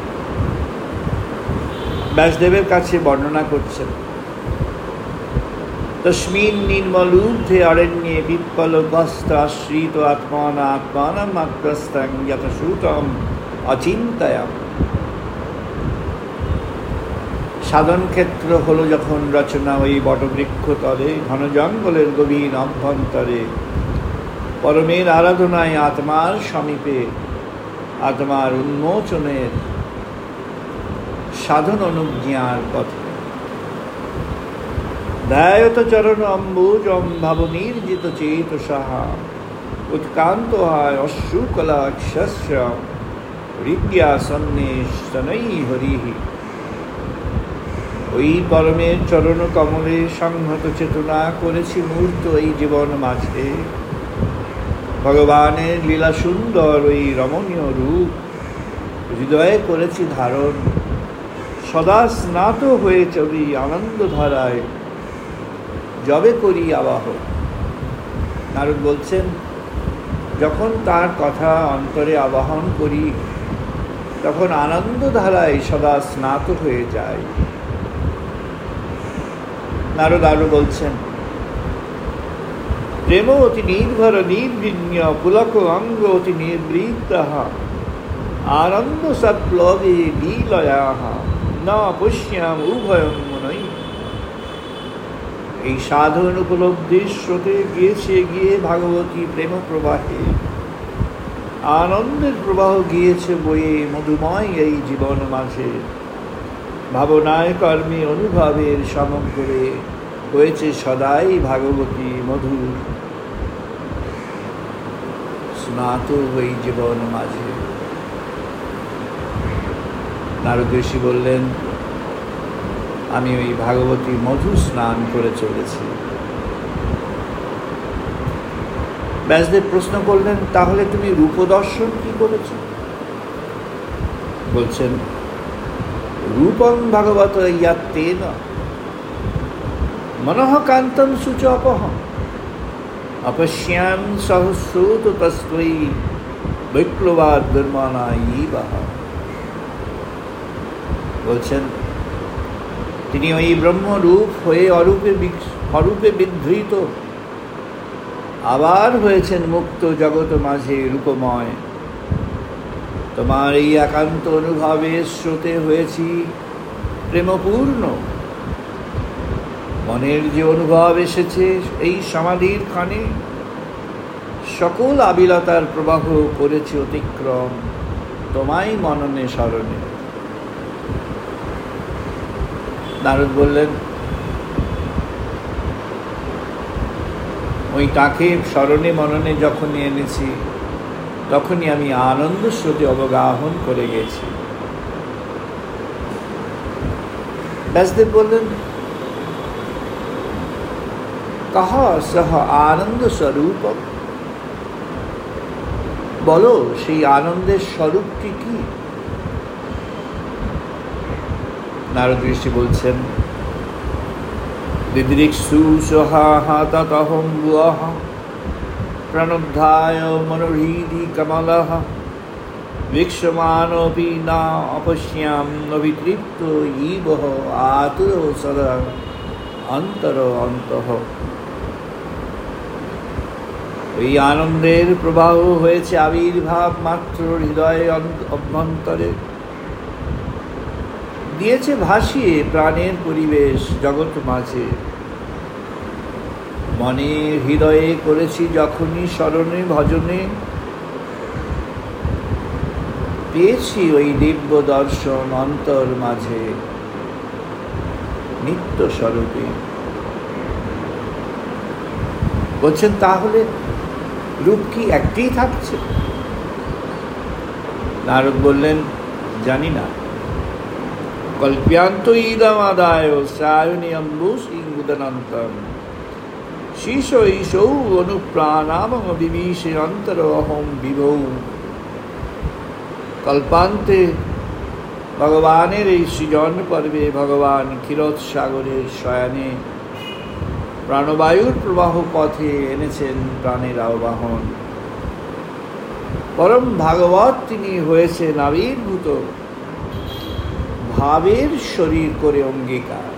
ব্যাসদেবের কাছে বর্ণনা করছেন, তস্মিন নির্মলূর্ধ্বে অরণ্যে বিপ্লবস্ত আশ্রিত আত্মানম আত্মস্তং যথশ্রুতম অচিন্তয়ম। সাধন ক্ষেত্র হলো যখন রচনা ওই বটবৃক্ষ তলে, ঘন জঙ্গলের গভীর অভ্যন্তরে, পরমের আরাধনায় আত্মার সমীপে, আত্মার উন্মোচনের সাধন অনুজ্ঞার পথে। ধ্যায়ত চরণ অম্বুজম ভাবনির্জিত চেতসঃ উৎকান্ত হয় অশ্রুকলাক্ষস্য হৃদ্যাসন্নে শনৈ হরিঃ। ওই পরমের চরণ কমলে সংহত চেতনা করেছি মূর্ত এই জীবন মাঝে। ভগবানের লীলা সুন্দর ওই রমণীয় রূপ হৃদয়ে করেছি ধারণ। সদা স্নাত হয়ে চলি আনন্দ ধারায়, যবে করি আবাহ। নারদ বলছেন, যখন তার কথা অন্তরে আবাহন করি তখন আনন্দ ধারায় সদা স্নাত হয়ে যায়। নারদ আরো বলছেন, প্রেম অতি নির্ভর নির্বিণ্য পুলক অঙ্গ অতি নিবৃত্ত আনন্দ সৎপ্লবে লীলয়া না পশ্যাম উভয়ং মুনৈ। এই সাধন উপলব্ধির স্রোতে গিয়ে ভাগবতী প্রেম প্রবাহে আনন্দের প্রবাহ গিয়েছে বয়ে মধুময় এই জীবন মাঝে। ভাবনায় কর্মে অনুভবের সমগ্রে হয়েছে সদাই ভাগবতী মধুর স্নাত এই জীবন মাঝে। নারদ ঋষি বললেন, আমি ওই ভাগবতী মধু স্নান করে চলেছি। ব্যাসদেব প্রশ্ন করলেন, তাহলে তুমি রূপদর্শন কি করেছ? বলছেন, রূপং ভাগবত ইয়াত্তেন মনঃ কান্তং শুচপহং অপশ্যাম সহস্রোত তস্ত্বৈ বৈপ্লবাদ দুর্মনায়িবঃ। বলছেন, তিনি ওই ব্রহ্মরূপ হয়ে অরূপে বিধৃত আবার হয়েছেন মুক্ত জগৎ মাঝে রূপময়। তোমার এই একান্ত অনুভবের স্রোতে হয়েছি প্রেমপূর্ণ। মনের যে অনুভব এসেছে এই সমাধির ক্ষণে সকল আবিলতার প্রবাহ করেছে অতিক্রম তোমায় মননে স্মরণে। নারদ বললেন, ওই তাকে স্মরণে মননে যখনই এনেছি তখনই আমি আনন্দ স্রোতে অবগাহন করে গেছি। ব্যাসদেব বললেন, কহ সহ আনন্দ স্বরূপ, বলো সেই আনন্দের স্বরূপটি কি? নারদ ঋষি বলছেন, দিদৃক্ষু সহাতহং গুহ প্রণুদ্ধায় মনোহৃদি কমলঃ বীক্ষমানোপি না অপশ্যাম নবিতৃপ্ত ইবহ আতুর সদা অন্তর অন্তঃ। এই আনন্দের প্রবাহ হয়েছে আবির্ভাব মাত্র হৃদয়ে অভ্যন্তরে, দিয়েছে ভাসিয়ে প্রাণের পরিবেশ জগৎ মাঝে। মনে হৃদয়ে করেছি যখনই স্মরণে ভজনে, পেয়েছি ওই দিব্য দর্শন অন্তর মাঝে নিত্য স্বরূপে। বলছেন, তাহলে রূপ কি একটিই থাকছে? নারদ বললেন, জানি না। কল্প্যান্ত ইদমাদায় শ্রায়ণী অম্বুসি মুদনন্তম শীর্ষ ঈশৌ অনুপ্রাণামং বিভীষে অন্তর অহং বিভৌ। কল্পান্তে ভগবানের এই সৃজন পর্বে ভগবান ক্ষীরোৎসাগরের শয়নে প্রাণবায়ুর প্রবাহ পথে এনেছেন প্রাণের আবাহন। পরম ভাগবত তিনি হয়েছেন আবির্ভূত ভাবের শরীর করে অঙ্গীকার।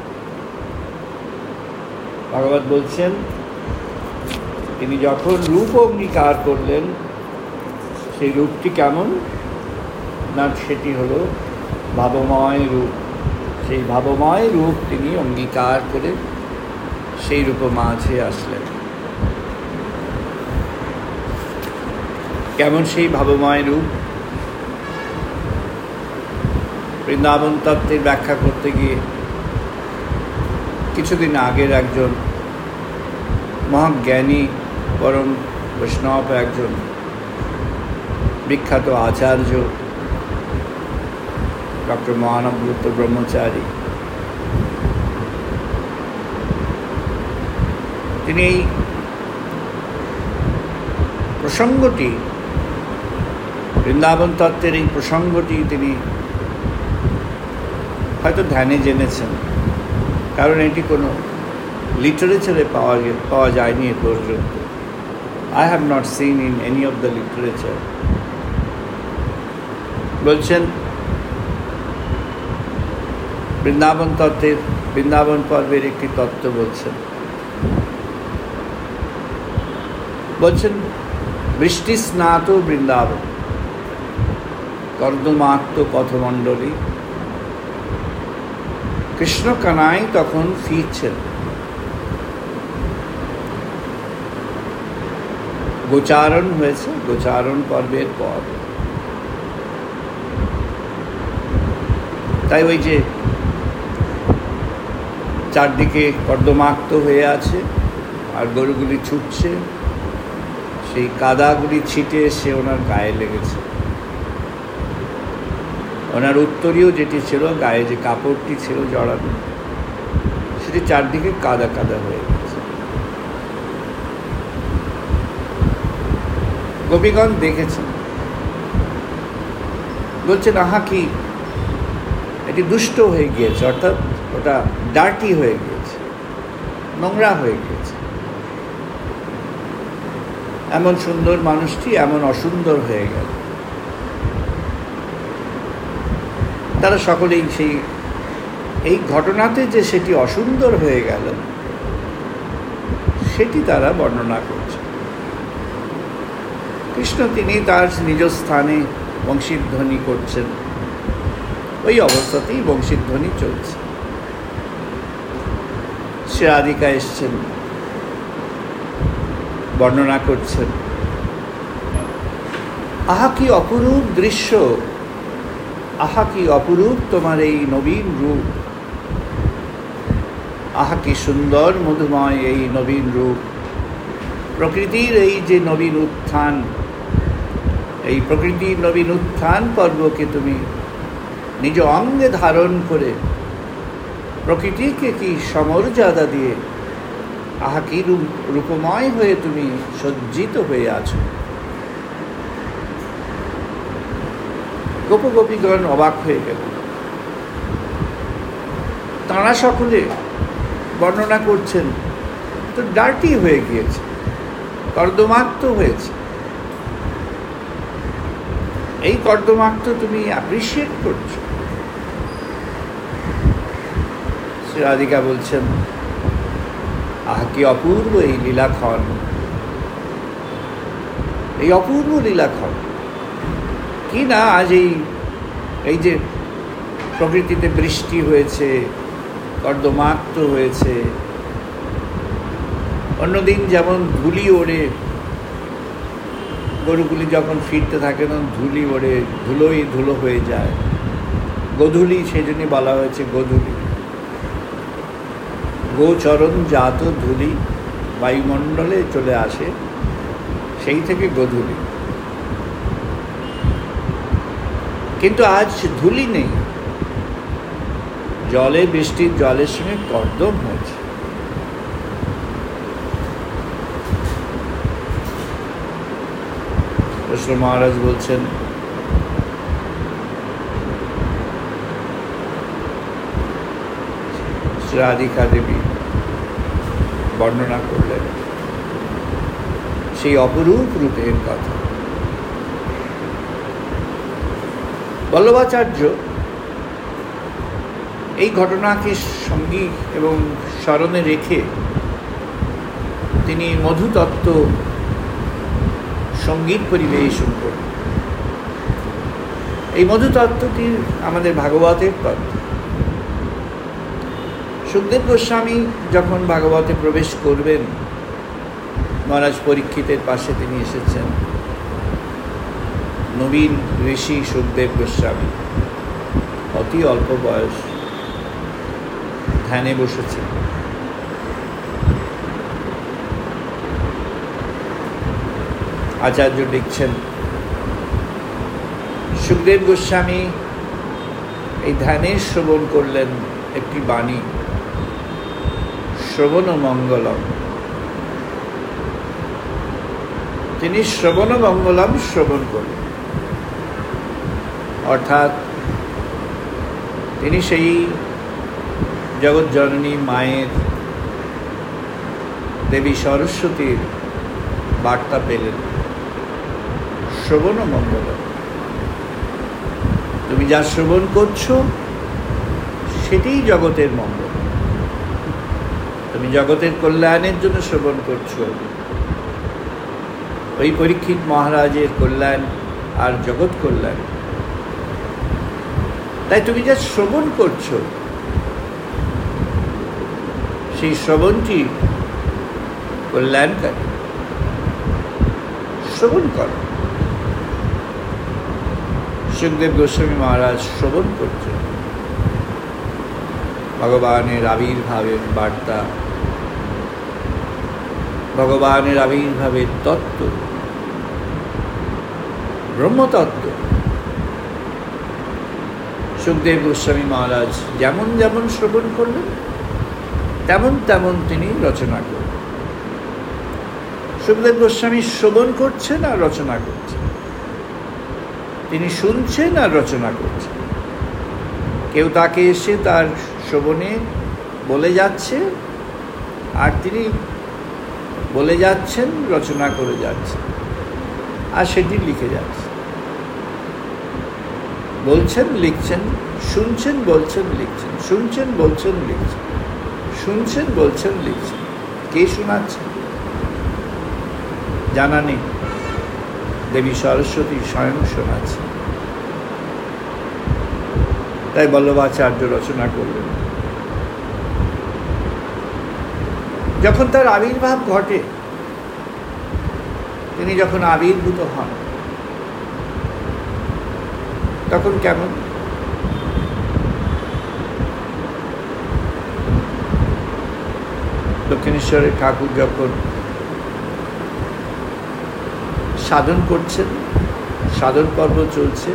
ভাগবত বলছেন, তিনি যখন রূপ অঙ্গীকার করলেন, সেই রূপটি কেমন না, সেটি হলো ভাবময় রূপ। সেই ভাবময় রূপ তিনি অঙ্গীকার করে সেই রূপ মাঝে আসলেন। কেমন সেই ভাবময় রূপ? বৃন্দাবন তত্ত্বের ব্যাখ্যা করতে গিয়ে কিছুদিন আগের একজন মহাজ্ঞানী পরম বৈষ্ণব, একজন বিখ্যাত আচার্য ডক্টর মহানব্রত ব্রহ্মচারী, তিনি এই প্রসঙ্গটি, বৃন্দাবন তত্ত্বের এই প্রসঙ্গটি তিনি হয়তো ধ্যানে জেনেছেন, কারণ এটি কোনো লিটারেচারে পাওয়া যায়নি এ পর্যন্ত। I have not seen in any of the literature. বলছেন বৃন্দাবন তত্ত্বের, বৃন্দাবন পর্বের একটি তত্ত্ব বলছেন বৃষ্টি স্নাত বৃন্দাবন কর্দমাক্ত পথমণ্ডলী, কৃষ্ণ কানাই তখন ফিরছেন। গোচারণ হয়েছে, গোচারণ পর্বের পর। তাই ওই যে চারদিকে কর্দমাক্ত হয়ে আছে আর গরুগুলি ছুটছে, সেই কাদাগুলি ছিটে এসে ওনার গায়ে লেগেছে। ওনার উত্তরীয় যেটি ছিল, গায়ে যে কাপড়টি ছিল জড়ানো, সেটি চারদিকে কাদা কাদা হয়ে গেছে। গোপীগণ দেখেছেন, বলছেন আহা কি এটি দুষ্ট হয়ে গিয়েছে, অর্থাৎ ওটা ডার্টি হয়ে গিয়েছে, নোংরা হয়ে গিয়েছে। এমন সুন্দর মানুষটি এমন অসুন্দর হয়ে গেল। তারা সকলেই সেই এই ঘটনাতে যে সেটি অসুন্দর হয়ে গেল সেটি তারা বর্ণনা করছে। কৃষ্ণ তিনি তার নিজ স্থানে বংশীধ্বনি করছেন, ওই অবস্থাতেই বংশীধ্বনি চলছে। শ্রী রাধিকা এসছেন, বর্ণনা করছেন, আহা কি অপরূপ দৃশ্য, আহা কি অপরূপ তোমার এই নবীন রূপ, আহা কি সুন্দর মধুময় এই নবীন রূপ। প্রকৃতির এই যে নবীন উত্থান, এই প্রকৃতির নবীন উত্থান পর্বকে তুমি নিজ অঙ্গে ধারণ করে প্রকৃতিকে কি সমর্যাদা দিয়ে আহা কি রূপময় হয়ে তুমি সজ্জিত হয়ে আছো। গোপগোপীগণ অবাক হয়ে গেল। তাঁরা সকলে বর্ণনা করছেন তো ডার্টি হয়ে গিয়েছে, কর্দমাক্ত হয়েছে। এই কর্দমাক্ত তুমি অ্যাপ্রিসিয়েট করছো। শ্রী রাধিকা বলছেন আহা কি অপূর্ব এই লীলাক্ষণ, এই অপূর্ব লীলাক্ষণ। কি না আজ এই যে প্রকৃতিতে বৃষ্টি হয়েছে, কর্দমাক্ত হয়েছে। অন্যদিন যেমন ধুলি ওড়ে, গরুগুলি যখন ফিরতে থাকে তখন ধুলি ওড়ে, ধুলোই ধুলো হয়ে যায়। গোধূলি, সেই জন্যই বলা হয়েছে গোধূলি। গোচরণ জাত ধুলি বায়ুমণ্ডলে চলে আসে, সেই থেকে গোধূলি। কিন্তু আজ ধুলি নেই, জলে, বৃষ্টির জলের সঙ্গে কর্দম হয়েছে। কৃষ্ণ মহারাজ বলছেন শ্রী রাধিকা দেবী বর্ণনা করলেন সেই অপরূপ রূপের কথা। বল্লভাচার্য এই ঘটনাকে সঙ্গী এবং স্মরণে রেখে তিনি মধুতত্ত্ব সঙ্গীত পরিবেশন করেন। এই মধুতত্ত্বটি আমাদের ভাগবতের তত্ত্ব। সুখদেব গোস্বামী যখন ভাগবতে প্রবেশ করবেন, মহারাজ পরীক্ষিতের পাশে তিনি এসেছেন। নবীন ঋষি সুখদেব গোস্বামী, অতি অল্প বয়স, ধ্যানে বসেছেন। আচার্য লিখছেন, সুখদেব গোস্বামী এই ধ্যানে শ্রবণ করলেন একটি বাণী, শ্রবণ মঙ্গলম। তিনি শ্রবণ মঙ্গলম শ্রবণ করলেন, অর্থাৎ তিনি সেই জগৎজননী মায়ের, দেবী সরস্বতীর বার্তা পেলেন। শ্রবণ মঙ্গলম, তুমি যা শ্রবণ করছো সেটাই জগতের মঙ্গল। তুমি জগতের কল্যাণের জন্য শ্রবণ করছো। ওই পরীক্ষিত মহারাজের কল্যাণ আর জগৎ কল্যাণ। তাই তুমি যা শ্রবণ করছো সেই শ্রবণটি কল্যাণকারী। শ্রবণ করো। সুখদেব গোস্বামী মহারাজ শ্রবণ করছেন ভগবানের আবির্ভাবের বার্তা, ভগবানের আবির্ভাবের তত্ত্ব, ব্রহ্মতত্ত্ব। সুখদেব গোস্বামী মহারাজ যেমন যেমন শ্রবণ করলেন তেমন তেমন তিনি রচনা করলেন। সুখদেব গোস্বামী শ্রবণ করছেন আর রচনা করছেন, তিনি শুনছেন আর রচনা করছেন। কেউ তাকে এসে তার শ্রবণে বলে যাচ্ছে আর তিনি বলে যাচ্ছেন, রচনা করে যাচ্ছেন আর সেটি লিখে যাচ্ছে। বলছেন, লিখছেন, শুনছেন, বলছেন, লিখছেন, শুনছেন, বলছেন, লিখছেন, শুনছেন, বলছেন, লিখছেন। কে শোনাচ্ছেন জানা নেই, দেবী সরস্বতী স্বয়ং শোনাচ্ছেন। তাই বল্লভাচার্য রচনা করলেন। যখন তার আবির্ভাব ঘটে, তিনি যখন আবির্ভূত হন, তখন কেমন? দক্ষিণেশ্বরের ঠাকুর যখন সাধন করছেন, সাধন পর্ব চলছে,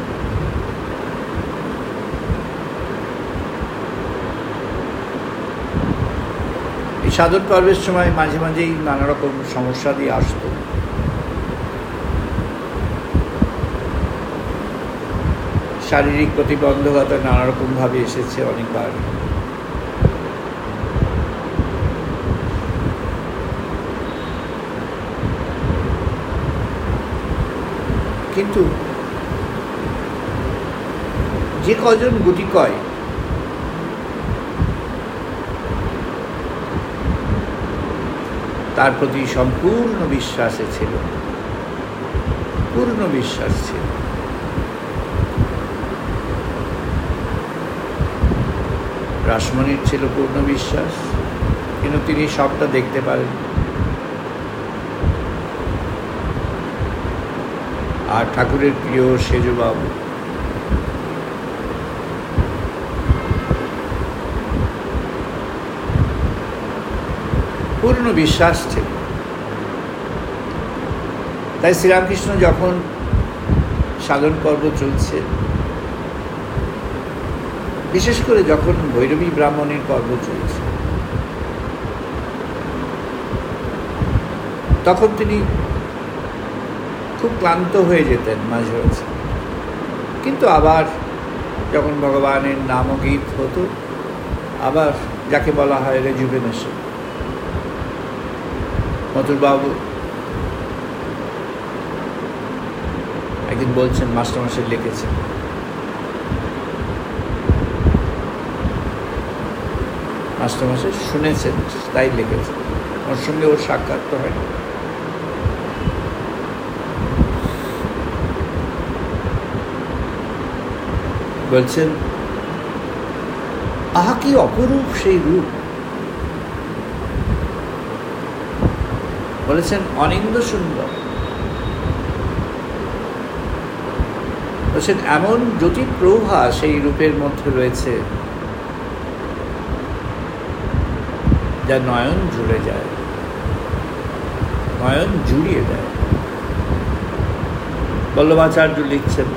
এই সাধন পর্বের সময় মাঝে মাঝেই নানা রকম সমস্যা দিয়ে আসত। শারীরিক প্রতিবন্ধকতা নানা রকমভাবে এসেছে অনেকবার। কিন্তু যে কজন গুটি কয় তার প্রতি সম্পূর্ণ বিশ্বাসে ছিল, পূর্ণ বিশ্বাস ছিল। রাসমণির ছিল পূর্ণ বিশ্বাস, কিন্তু তিনি সবটা দেখতে পারেন। আর ঠাকুরের প্রিয় সেজবাবু পূর্ণ বিশ্বাস ছিল। তাই শ্রীরামকৃষ্ণ যখন সাধন পর্ব চলছে, বিশেষ করে যখন ভৈরবী ব্রাহ্মণের পর্ব চলছে, তখন তিনি খুব ক্লান্ত হয়ে যেতেন মাঝে মাঝে। কিন্তু আবার যখন ভগবানের নামগীত হতো, আবার যাকে বলা হয় রেজুভেনেশন। মথুরবাবু একদিন বলছেন, মাস্টারমশাই লিখেছেন, মাস্টারমশাই শুনেছেন তাই লিখেছেন, ওর সঙ্গে ওর সাক্ষাৎ তো হয় না। বলছেন, আহা কি অপরূপ সেই রূপ। বলেছেন অনিন্দ সুন্দর। বলছেন এমন জ্যোতি প্রভা সেই রূপের মধ্যে রয়েছে যা নয়ন জুড়ে যায়, নয়ন জুড়িয়ে দেয়। বল্লভাচার্য লিখছেন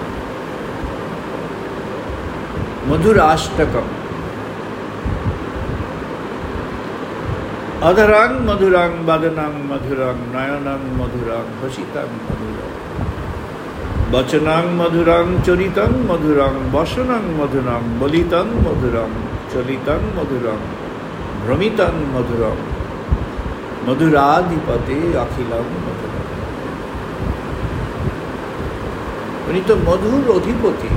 মধুরাষ্টকম অধরাং মধুরাং বদনং মধুরং নয়নং মধুরং হসিতং মধুরং বচনং মধুরং চরিতং মধুরং বসনং মধুরং বলিতং মধুরং চলিতং মধুরং ভ্রমিতং মধুরং মধুরাধিপতে অখিলং মধুরং। উনি তো মধুর অধিপতি।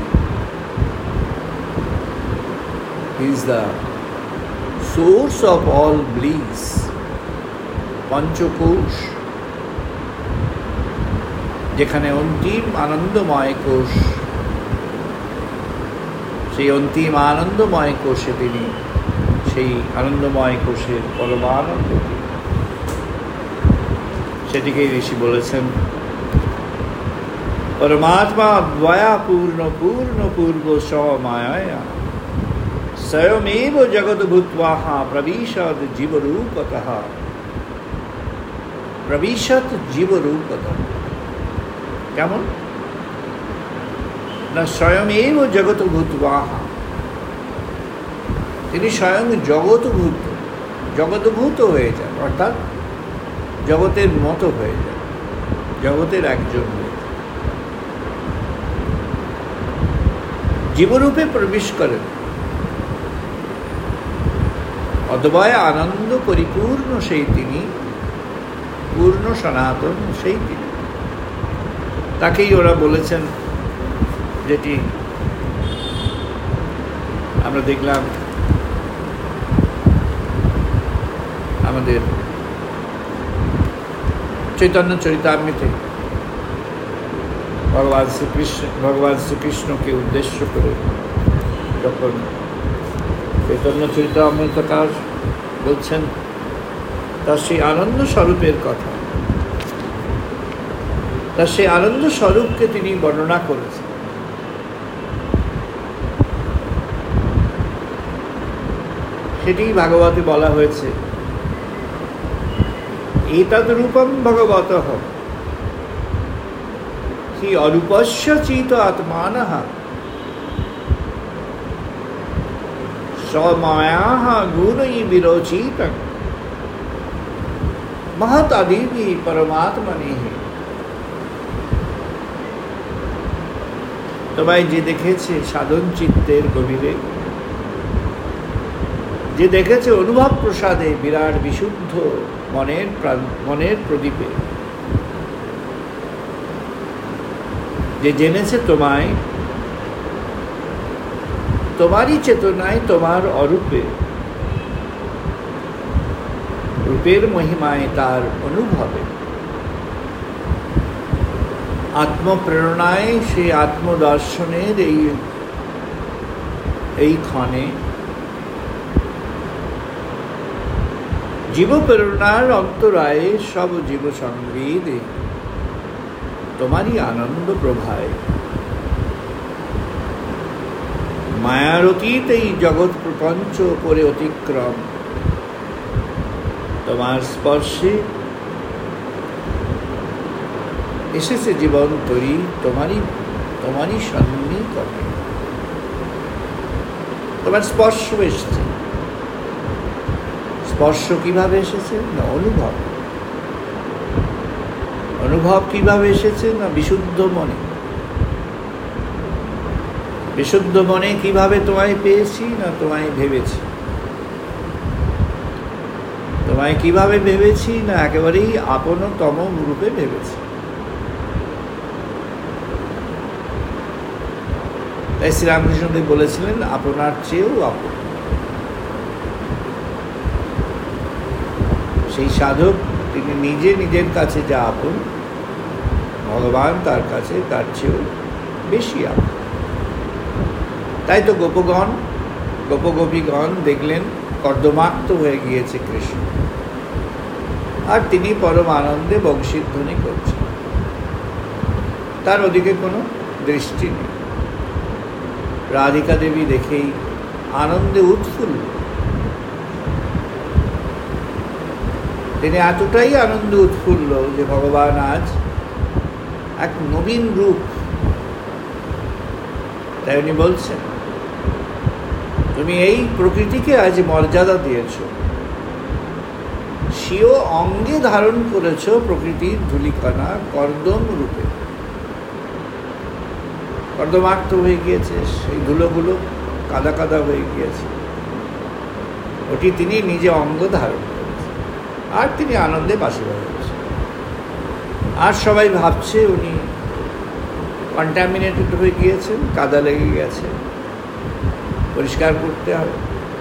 He is the source of all bliss, পঞ্চকোষ, যেখানে অন্তিম আনন্দময় কোষ, সেই অন্তিম আনন্দময় কোষে তিনি, সেই আনন্দময় কোষের পরমানন্দ, সেটিকেই ঋষি বলেছেন পরমাত্মা দ্বয়া পূর্ণ পূর্ণ পূর্ব স্বমায়া স্বয়মেব জগৎ ভূত্বা প্রবিশদ জীবরূপতঃ প্রবিশত জীবরূপতঃ। কেমন না, স্বয়মেব জগৎ ভূত্বা, তিনি স্বয়ং জগৎভূত, জগৎভূত হয়ে যান, অর্থাৎ জগতের মতো হয়ে যান, জগতের একজন হয়ে যান, জীবরূপে প্রবেশ করেন। অদ্বয় আনন্দ পরিপূর্ণ সেই তিনি, পূর্ণ সনাতন সেই তিনি। তাকেই ওরা বলেছেন, যেটি আমরা দেখলাম আমাদের চৈতন্য চরিতামৃতে ভগবান শ্রীকৃষ্ণকে উদ্দেশ্য করে যখন চৈতন্য চরিতামৃতকার বলছেন তার সেই আনন্দ স্বরূপের কথা, তার সেই আনন্দ স্বরূপকে তিনি বর্ণনা করেছেন। সেটি ভাগবতে বলা হয়েছে, এতদ রূপম ভগবতঃ হি অরূপস্য চিত আত্মানঃ স্বমায়াঃ গুণৈ বিরচিতং মহৎ আদিবি পরমাত্মনেঃ। তোমায় যে দেখেছে সাধন চিত্তের গভীরে, যে দেখেছে অনুভব প্রসাদে বিরাট বিশুদ্ধ মনের প্রদীপে, যে জেনেছে তোমায় তোমারই চেতনায়, তোমার অরূপে, রূপের মহিমায়, তার অনুভবে, আত্মপ্রেরণায়, সেই আত্মদর্শনের এই ক্ষণে জীবপ্রেরণার অন্তরায়ে সব জীব সংবেদে তোমারই আনন্দ প্রভায় মায়ার অতীত এই জগৎ প্রপঞ্চ করে অতিক্রম, তোমার স্পর্শে এসেছে জীবন তরি, তোমারই সন্নিকটে, তোমার স্পর্শ এসেছে। স্পর্শ কিভাবে এসেছে না অনুভব, অনুভব কিভাবে এসেছে না বিশুদ্ধ মনে, বিশুদ্ধ মনে কিভাবে তোমায় পেয়েছি না তোমায় ভেবেছি, তোমায় কিভাবে ভেবেছি না একেবারেই আপনতম রূপে ভেবেছি। তাই শ্রীরামকৃষ্ণদেব বলেছিলেন আপনার চেয়েও আপন। সেই সাধক তিনি নিজে নিজের কাছে যা আপন, ভগবান তার কাছে তার চেয়েও বেশি আপন। তাই তো গোপগোপীগণ দেখলেন কর্দমাক্ত হয়ে গিয়েছে কৃষ্ণ, আর তিনি পরম আনন্দে বংশীধ্বনি করছেন, তার ওদিকে কোনো দৃষ্টি নেই। রাধিকা দেবী দেখেই আনন্দে উৎফুল্ল, তিনি এতটাই আনন্দে উৎফুল্ল যে ভগবান আজ এক নবীন রূপ। তাই উনি বলছেন, তুমি এই প্রকৃতিকে আজ মর্যাদা দিয়েছ, স্বীয় অঙ্গে ধারণ করেছ প্রকৃতির ধূলিকণা কর্দম রূপে। কর্দমাক্ত হয়ে গিয়েছে, সেই ধুলোগুলো কাদা কাদা হয়ে গিয়েছে, ওটি তিনি নিজে অঙ্গ ধারণ করেছেন, আর তিনি আনন্দে বাসি বাজাচ্ছেন। আর সবাই ভাবছে উনি কন্টামিনেটেড হয়ে গিয়েছেন, কাদা লেগে গেছে, পরিষ্কার করতে হবে।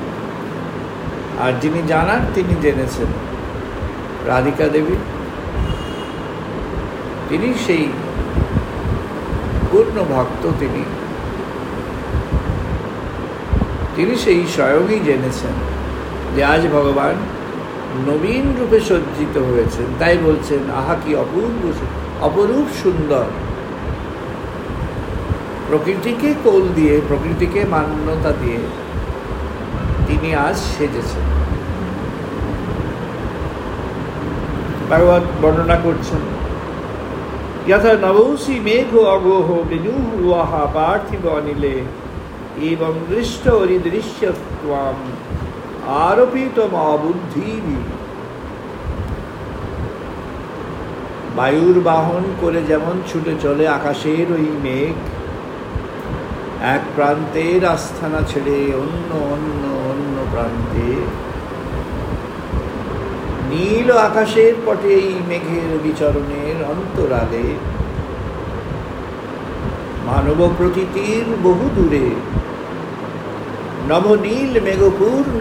আর যিনি জানার তিনি জেনেছেন, রাধিকা দেবী, তিনি সেই পূর্ণ ভক্ত, তিনি সেই স্বয়ংই জেনেছেন যে আজ ভগবান নবীন রূপে সজ্জিত হয়েছেন। তাই বলছেন, আহা কি অপরূপ সুন্দর। প্রকৃতিকে কোল দিয়ে, প্রকৃতিকে মান্যতা দিয়ে তিনি আজ সেজেছেন। ভাগবত বর্ণনা করছেন, যথা নবৌসি মেঘ অগোহ বিনুহ পার্থিব অনিলে এবং দৃষ্ট হরিদৃশ্য ত্বাম আরোপিতম অবুদ্ধি। বায়ুর বাহন করে যেমন ছুটে চলে আকাশের ওই মেঘ, এক প্রান্তের আস্থানা ছেড়ে অন্য অন্য অন্য প্রান্তে, নীল আকাশের পটে এই মেঘের বিচরণের অন্তরালে মানব প্রতীতির বহু দূরে নবনীল মেঘপূর্ণ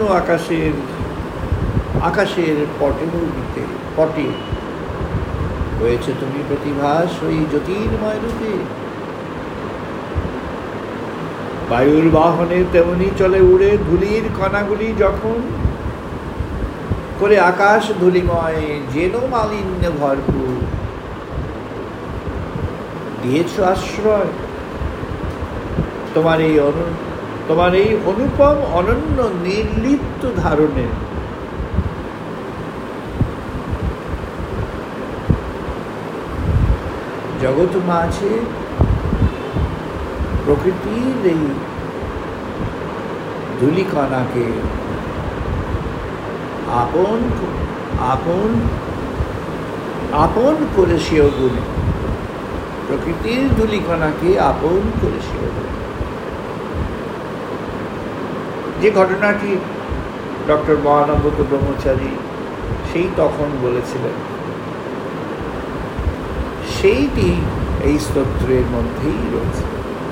আকাশের পটে হয়েছে তুমি প্রতিভাস ওই জ্যোতির্ময় রূপে। বায়ুর বাহনে তেমনি চলে উড়ে ধুলির কণাগুলি যখন করে আকাশ ধূলিময় যেন মালিন্য ভরপুর। দিয়েছ আশ্রয় তোমার এই অনুপম অনন্য নির্লিপ্ত ধারণে। জগৎ মাঝে প্রকৃতির এই ধূলিকণাকে আপন করে সেও গুণে, প্রকৃতির ধূলিকণাকে আপন করে সেও গুণে। যে ঘটনাটি ডক্টর মহানব্রত ব্রহ্মচারী সেই তখন বলেছিলেন, সেইটি এই স্তোত্রের মধ্যেই রয়েছে।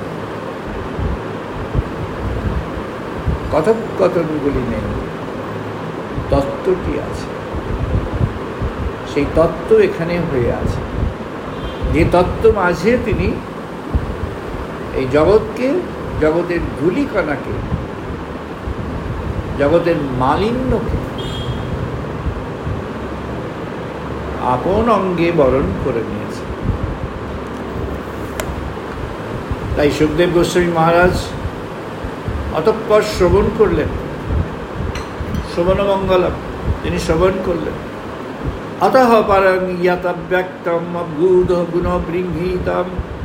কথোপকথনগুলি নেই, তত্ত্বটি আছে। সেই তত্ত্ব এখানে হয়ে আছে, যে তত্ত্ব মাঝে তিনি এই জগৎকে, জগতের ধূলিকণাকে, জগতের মালিন্যকে আপন অঙ্গে বরণ করে নিয়েছে। তাই সুখদেব গোস্বামী মহারাজ অতঃপর শ্রবণ করলেন, শ্রবণমঙ্গলম তিনি শ্রবণ করলেন। অতঃ পরং যতব্যক্তম অভূত গুণবৃংহিতম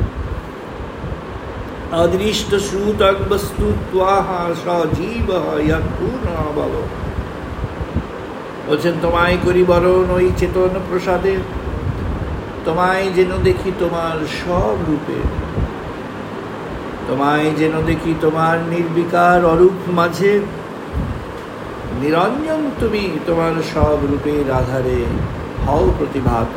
অদৃষ্ট শ্রুতং বস্তু ত্বাহ সজীব যৎপূর্ণভব। বলছেন, তোমায় করি বরণ ওই চেতন প্রসাদে, তোমায় যেন দেখি তোমার সব রূপে, তোমায় যেন দেখি তোমার নির্বিকার অরূপ মাঝে। নিরঞ্জন তুমি তোমার সব রূপের আধারে হও প্রতিভাত।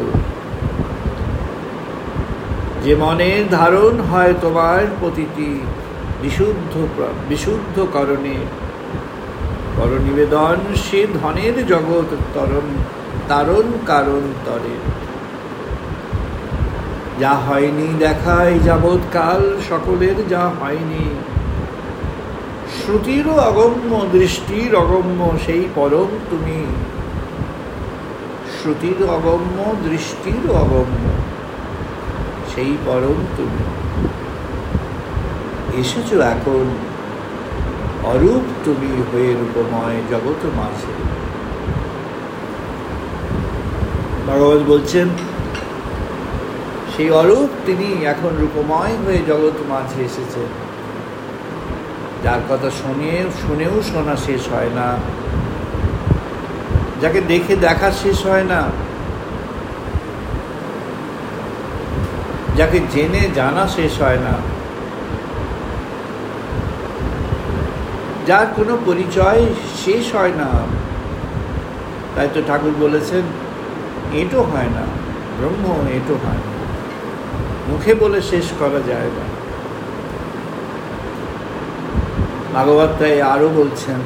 যে মনের ধারণ হয় তোমার প্রতিটি বিশুদ্ধ করণে, কর নিবেদন সে ধনের জগৎ তারণ কারণ তরে। যা হয়নি দেখায় যাবৎকাল সকলের, যা হয়নি শ্রুতিরও অগম্য দৃষ্টির অগম্য সেই পরম তুমি। শ্রুতির অগম্য দৃষ্টির অগম্য সেই পরম তুমি। এসেছ এখন অরূপ তুমি হয়ে রূপময় জগৎ মাঝে। ভাগবত বলছেন, সেই অরূপ তিনি এখন রূপময় হয়ে জগৎ মাঝে এসেছেন, যার কথা শুনেও শোনা শেষ হয় না, যাকে দেখে দেখা শেষ হয় না, যাকে জেনে জানা শেষ হয় না, যার কোনো পরিচয় শেষ হয় না। তাই তো ঠাকুর বলেছেন, এঁটো হয় না ব্রহ্ম, এঁটো হয় না, মুখে বলে শেষ করা যায় না। ভাগবত তাই আরো বলছেন,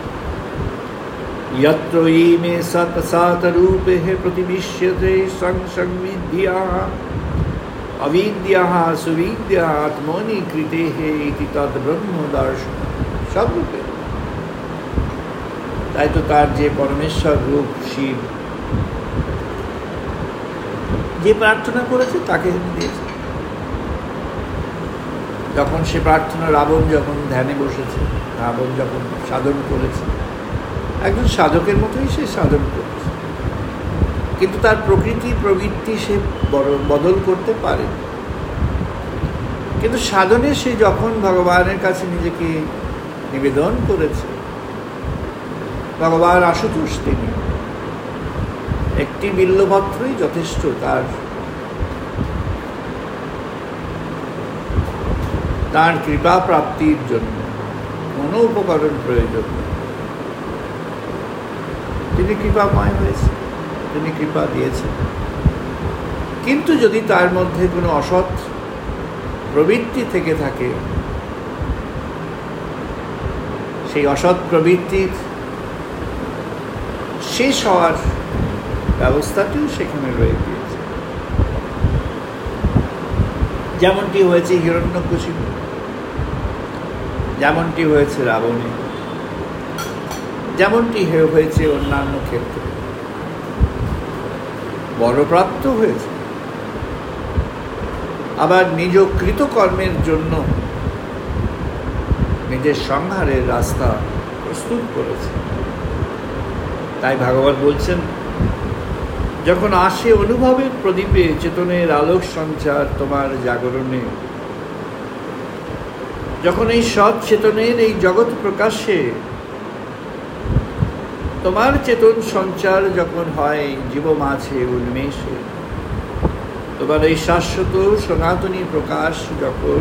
यत्र इमे सत्सातरूपेः प्रतिविश्यते संविद्याः अविद्याः सुविद्या आत्मनि कृतेः इति तद् ब्रह्म दर्शन। সব রূপে। তাই তো তার যে পরমেশ্বর রূপ শিব, যে প্রার্থনা করেছে তাকে দিয়েছে। যখন সে প্রার্থনা, রাবণ যখন ধ্যানে বসেছে, রাবণ যখন সাধন করেছে, একজন সাধকের মতোই সে সাধন করেছে, কিন্তু তার প্রকৃতি প্রবৃত্তি সে বদল করতে পারে। কিন্তু সাধনে সে যখন ভগবানের কাছে নিজেকে নিবেদন করেছে, ভগবান আশুতোষ তিনি, একটি বিল্লপত্রই যথেষ্ট তার কৃপা প্রাপ্তির জন্য, কোনো উপকরণ প্রয়োজন নেই। তিনি কৃপাময় হয়েছে, তিনি কৃপা দিয়েছেন। কিন্তু যদি তার মধ্যে কোনো অসৎ প্রবৃত্তি থেকে থাকে, সেই অসৎ প্রবৃত্তির শেষ হওয়ার ব্যবস্থাটিও সেখানে রয়ে গিয়েছে। যেমনটি হয়েছে হিরণ্যকশিপু, যেমনটি হয়েছে রাবণে, যেমনটি হয়েছে অন্যান্য ক্ষেত্রে, বরপ্রাপ্ত হয়েছে। আবার নিজ কৃতকর্মের জন্য নিজের সংহারের রাস্তা প্রস্তুত করেছে। তাই ভাগবত বলছেন, যখন আসে অনুভবের প্রদীপে চেতনের আলোক সঞ্চার তোমার জাগরণে, যখন এই সৎ চেতনের এই জগৎ প্রকাশে তোমার চেতন সঞ্চার যখন হয় জীব মাঝে উন্মেষে, তোমার এই শাশ্বত সনাতনী প্রকাশ যখন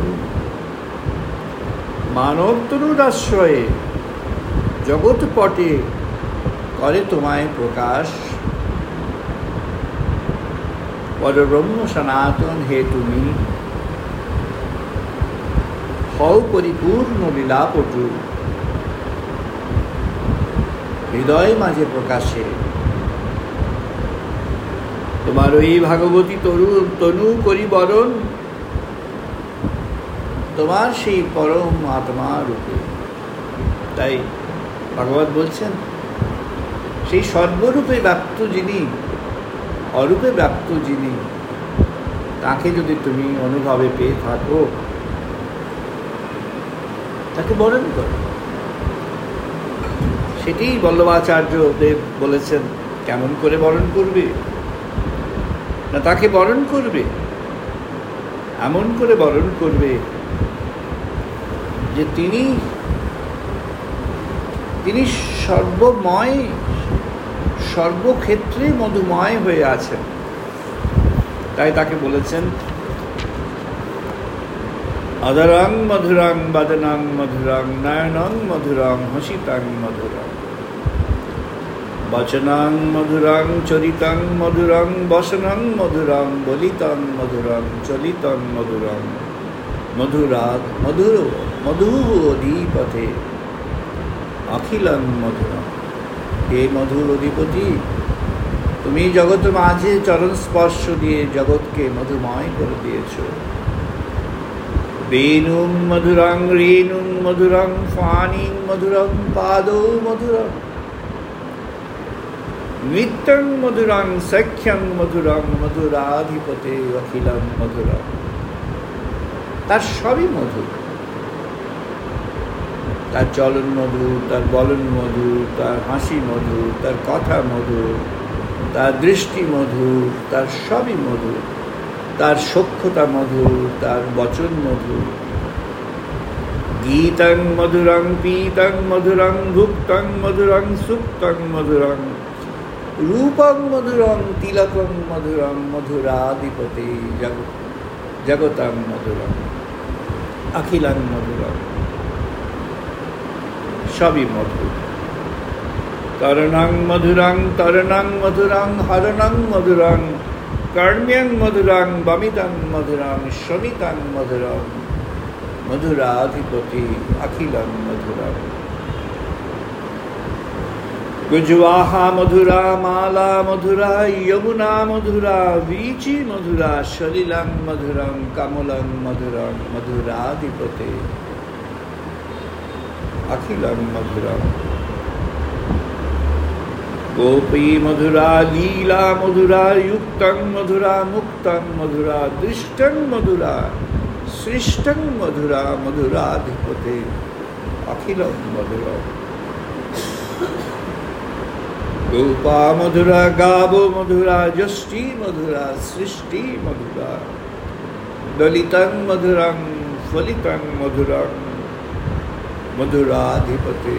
মানব তনুর আশ্রয়ে জগৎ পটে করে তোমায় প্রকাশ, পরব্রহ্ম সনাতন হে তুমি, হও পরিপূর্ণ লীলাপটু, হৃদয় মাঝে প্রকাশে তোমার ওই ভাগবতী তনু করি বরণ, তোমার সেই পরম আত্মা রূপে। তাই ভাগবত বলছেন, সেই সর্বরূপে ব্যাপ্ত যিনি, অরূপে ব্যাপ্ত যিনি, তাকে যদি তুমি অনুভবে পেয়ে থাকো, তাকে বরণ করো। সেটি বল্লভাচার্য দেব বলেছেন, কেমন করে বরণ করবে? না, তাকে বরণ করবে, এমন করে বরণ করবে যে তিনি সর্বময়, সর্বক্ষেত্রে মধুময় হয়ে আছেন। তাই তাকে বলেছেন, অদরং মধুরং বদনং মধুরং নয়নং মধুরং হসিতং মধুরং বচনং মধুরং চরিতং মধুরং বসনং মধুরং বলিতং মধুরং চলিতং মধুরং মধুরাগ মধুরধিপতে অখিলং মধুরং। হে মধুর অধিপতি, তুমি জগৎ মাঝে চরণ স্পর্শ দিয়ে জগৎকে মধুময় করে দিয়েছ। বেনুং মধুরং রেনুং মধুরং ফানিং মধুরং পাদৌ মধুরং নিত্যং মধুরং সখ্যং মধুরং মধুরাধিপতে অখিলং মধুরং। তার সবই মধুর, তার চলন মধুর, তার বলন মধুর, তার হাসি মধুর, তার কথা মধুর, তার দৃষ্টি মধুর, তার সবই মধুর। তার সখ্যতা মধুর, তার বচন মধুর। গীতং মধুরং পীতং মধুরং ভুক্তং মধুরং সুক্তং মধুরং রূপং মধুরং তিলকং মধুরং মধুরাধিপতি জগতং মধুরং অখিলং মধুরং। সবই মধুর। তরণং মধুরং তরণং মধুরং হরণং মধুরং কর্ম্যং মধুরং বমিতং মধুরং শমিতং মধুরং মধুরাধিপতি অখিলং মধুরং। গুজওয়াহা মধুরা মালা মধুরা যমুনা মধুরা বীচি মধুরা সলিলং মধুরং কমলং মধুরং মধুরাধিপতি অখিলং মধুরং। গোপী মধুরা লীলা মধুরা যুক্তং মধুরা মুক্তং মধুরা দৃষ্টং মধুরা সৃষ্টং মধুরা মধুরাধিপতি অখিলং মধুরং। গোপা মধুরা গাবো মধুরা যষ্টি মধুরা সৃষ্টি মধুরা দলিতং মধুরং ফলিতং মধুরং মধুরাধিপতি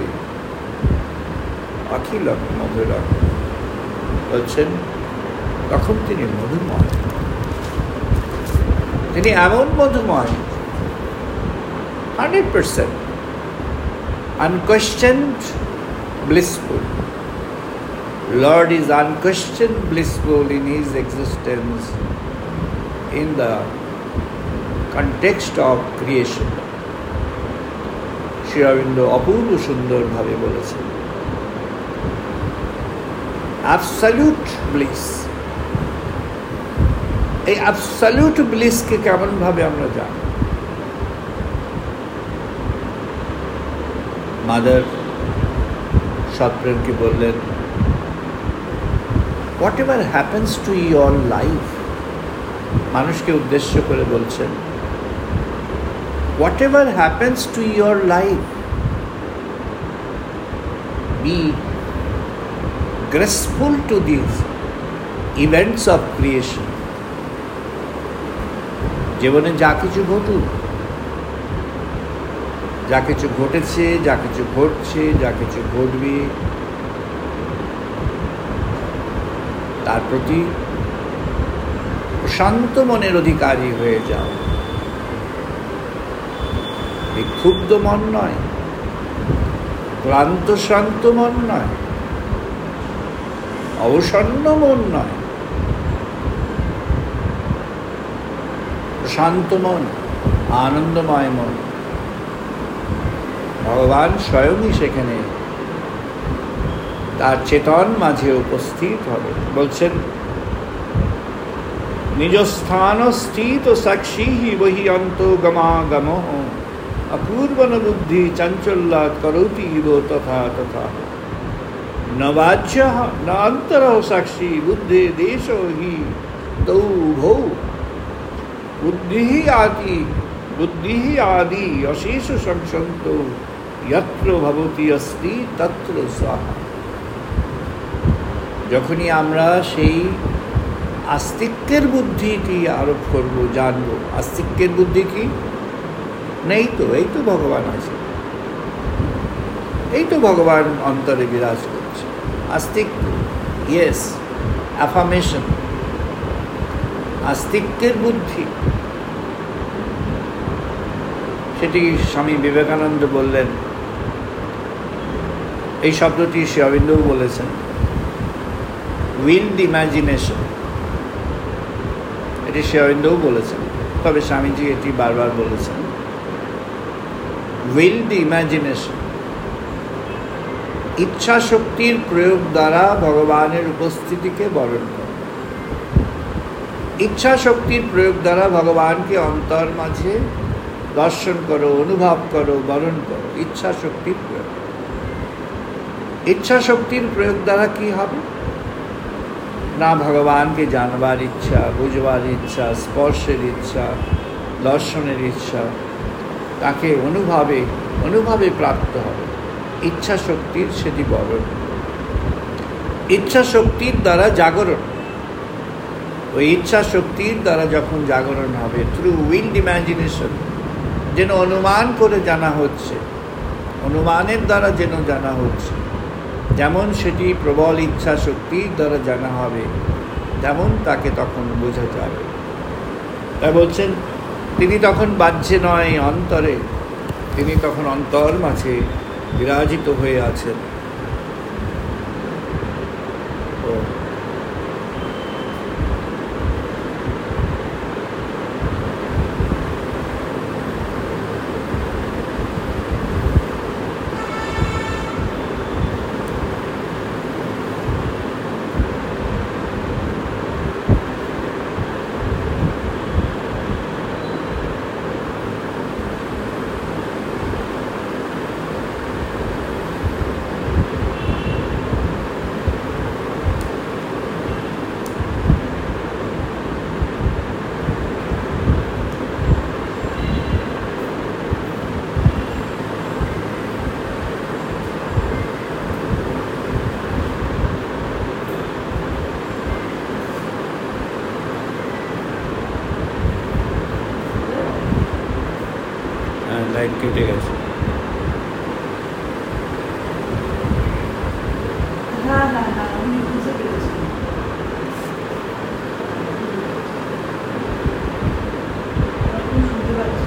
অখিলং মধুরং। বলছেন তখন তিনি মধুময়, তিনি এমন মধুময় 100% unquestioned blissful. Lord is unquestioned blissful in his existence in the context of creation. Shri Aurobindo অপূর্ব সুন্দর ভাবে বলেছেন absolute bliss। এই absolute bliss কে কেমন ভাবে আমরা জানি? মাদার সৎপ্রেমকে বললেন, whatever happens to your life, মানুষকে উদ্দেশ্য করে বলছেন, whatever happens to your life, be graceful to these events of creation. জীবনে যা কিছু ঘটুক, যা কিছু ঘটেছে, যা কিছু ঘটছে, যা কিছু ঘটবে, তার প্রতি শান্ত মনের অধিকারী হয়ে যাও। বিক্ষুব্ধ মন নয়, ক্লান্ত শান্ত মন নয়, অবসন্ন মন নয়, শান্ত মন, আনন্দময় মন। ভগবান স্বয়ংই সেখানে তার চেতন মাঝে উপস্থিত হবে। বলছেন নিজ স্থান স্থিত সাক্ষী বহি অন্তগমাগম অপূর্বন বুদ্ধি চাঞ্চল্যা করোতি ইব তথা তথা ন বাহ্য ন অন্তর সাক্ষী বুদ্ধে দেশ হি তৌ ভৌ বুদ্ধি আদি অশেষ সংসন্ত যত্র ভবতি অস্তি তত্র স্বাহা। যখনই আমরা সেই আস্তিক্যের বুদ্ধিটি আরোপ করব, জানব আস্তিক্যের বুদ্ধি কি? নেই তো, এই তো ভগবান আছে, এই তো ভগবান অন্তরে বিরাজ করছে। আস্তিক্য, ইয়েস, অ্যাফার্মেশন, আস্তিক্যের বুদ্ধি, সেটি স্বামী বিবেকানন্দ বললেন। এই শব্দটি শ্রী অরবিন্দও বলেছেন, উইলড ইমাজিনেশন। এটি শ্রী অরবিন্দও বলেছেন, তবে স্বামীজি এটি বারবার বলেছেন। উইলড ইমাজিনেশন, ইচ্ছা শক্তির প্রয়োগ দ্বারা ভগবানের উপস্থিতিকে বরণ করা। ইচ্ছা শক্তির প্রয়োগ দ্বারা ভগবানকে অন্তর মাঝে দর্শন করো, অনুভব করো, বরণ করো। ইচ্ছা শক্তির প্রয়োগ। ইচ্ছা শক্তির প্রয়োগ দ্বারা কি হবে না? ভগবানকে জানবার ইচ্ছা, বুঝবার ইচ্ছা, স্পর্শের ইচ্ছা, দর্শনের ইচ্ছা, তাকে অনুভবে প্রাপ্ত হবে। ইচ্ছা শক্তির সেটি বরণ। ইচ্ছা শক্তির দ্বারা জাগরণ। ওই ইচ্ছা শক্তির দ্বারা যখন জাগরণ হবে, থ্রু উইন্ড ইম্যাজিনেশন, যেন অনুমান করে জানা হচ্ছে, অনুমানের দ্বারা যেন জানা হচ্ছে, যেমন সেটি প্রবল ইচ্ছা শক্তির দ্বারা জানা হবে, তেমন তাকে তখন বোঝা যাবে। তাই বলছেন তিনি তখন বাহ্যে নয়, অন্তরে, তিনি তখন অন্তর মাঝে বিরাজিত হয়ে আছেন। লাইট কেটে গেছে। আমি বুঝতে পেরেছি। শুনতে পাচ্ছি।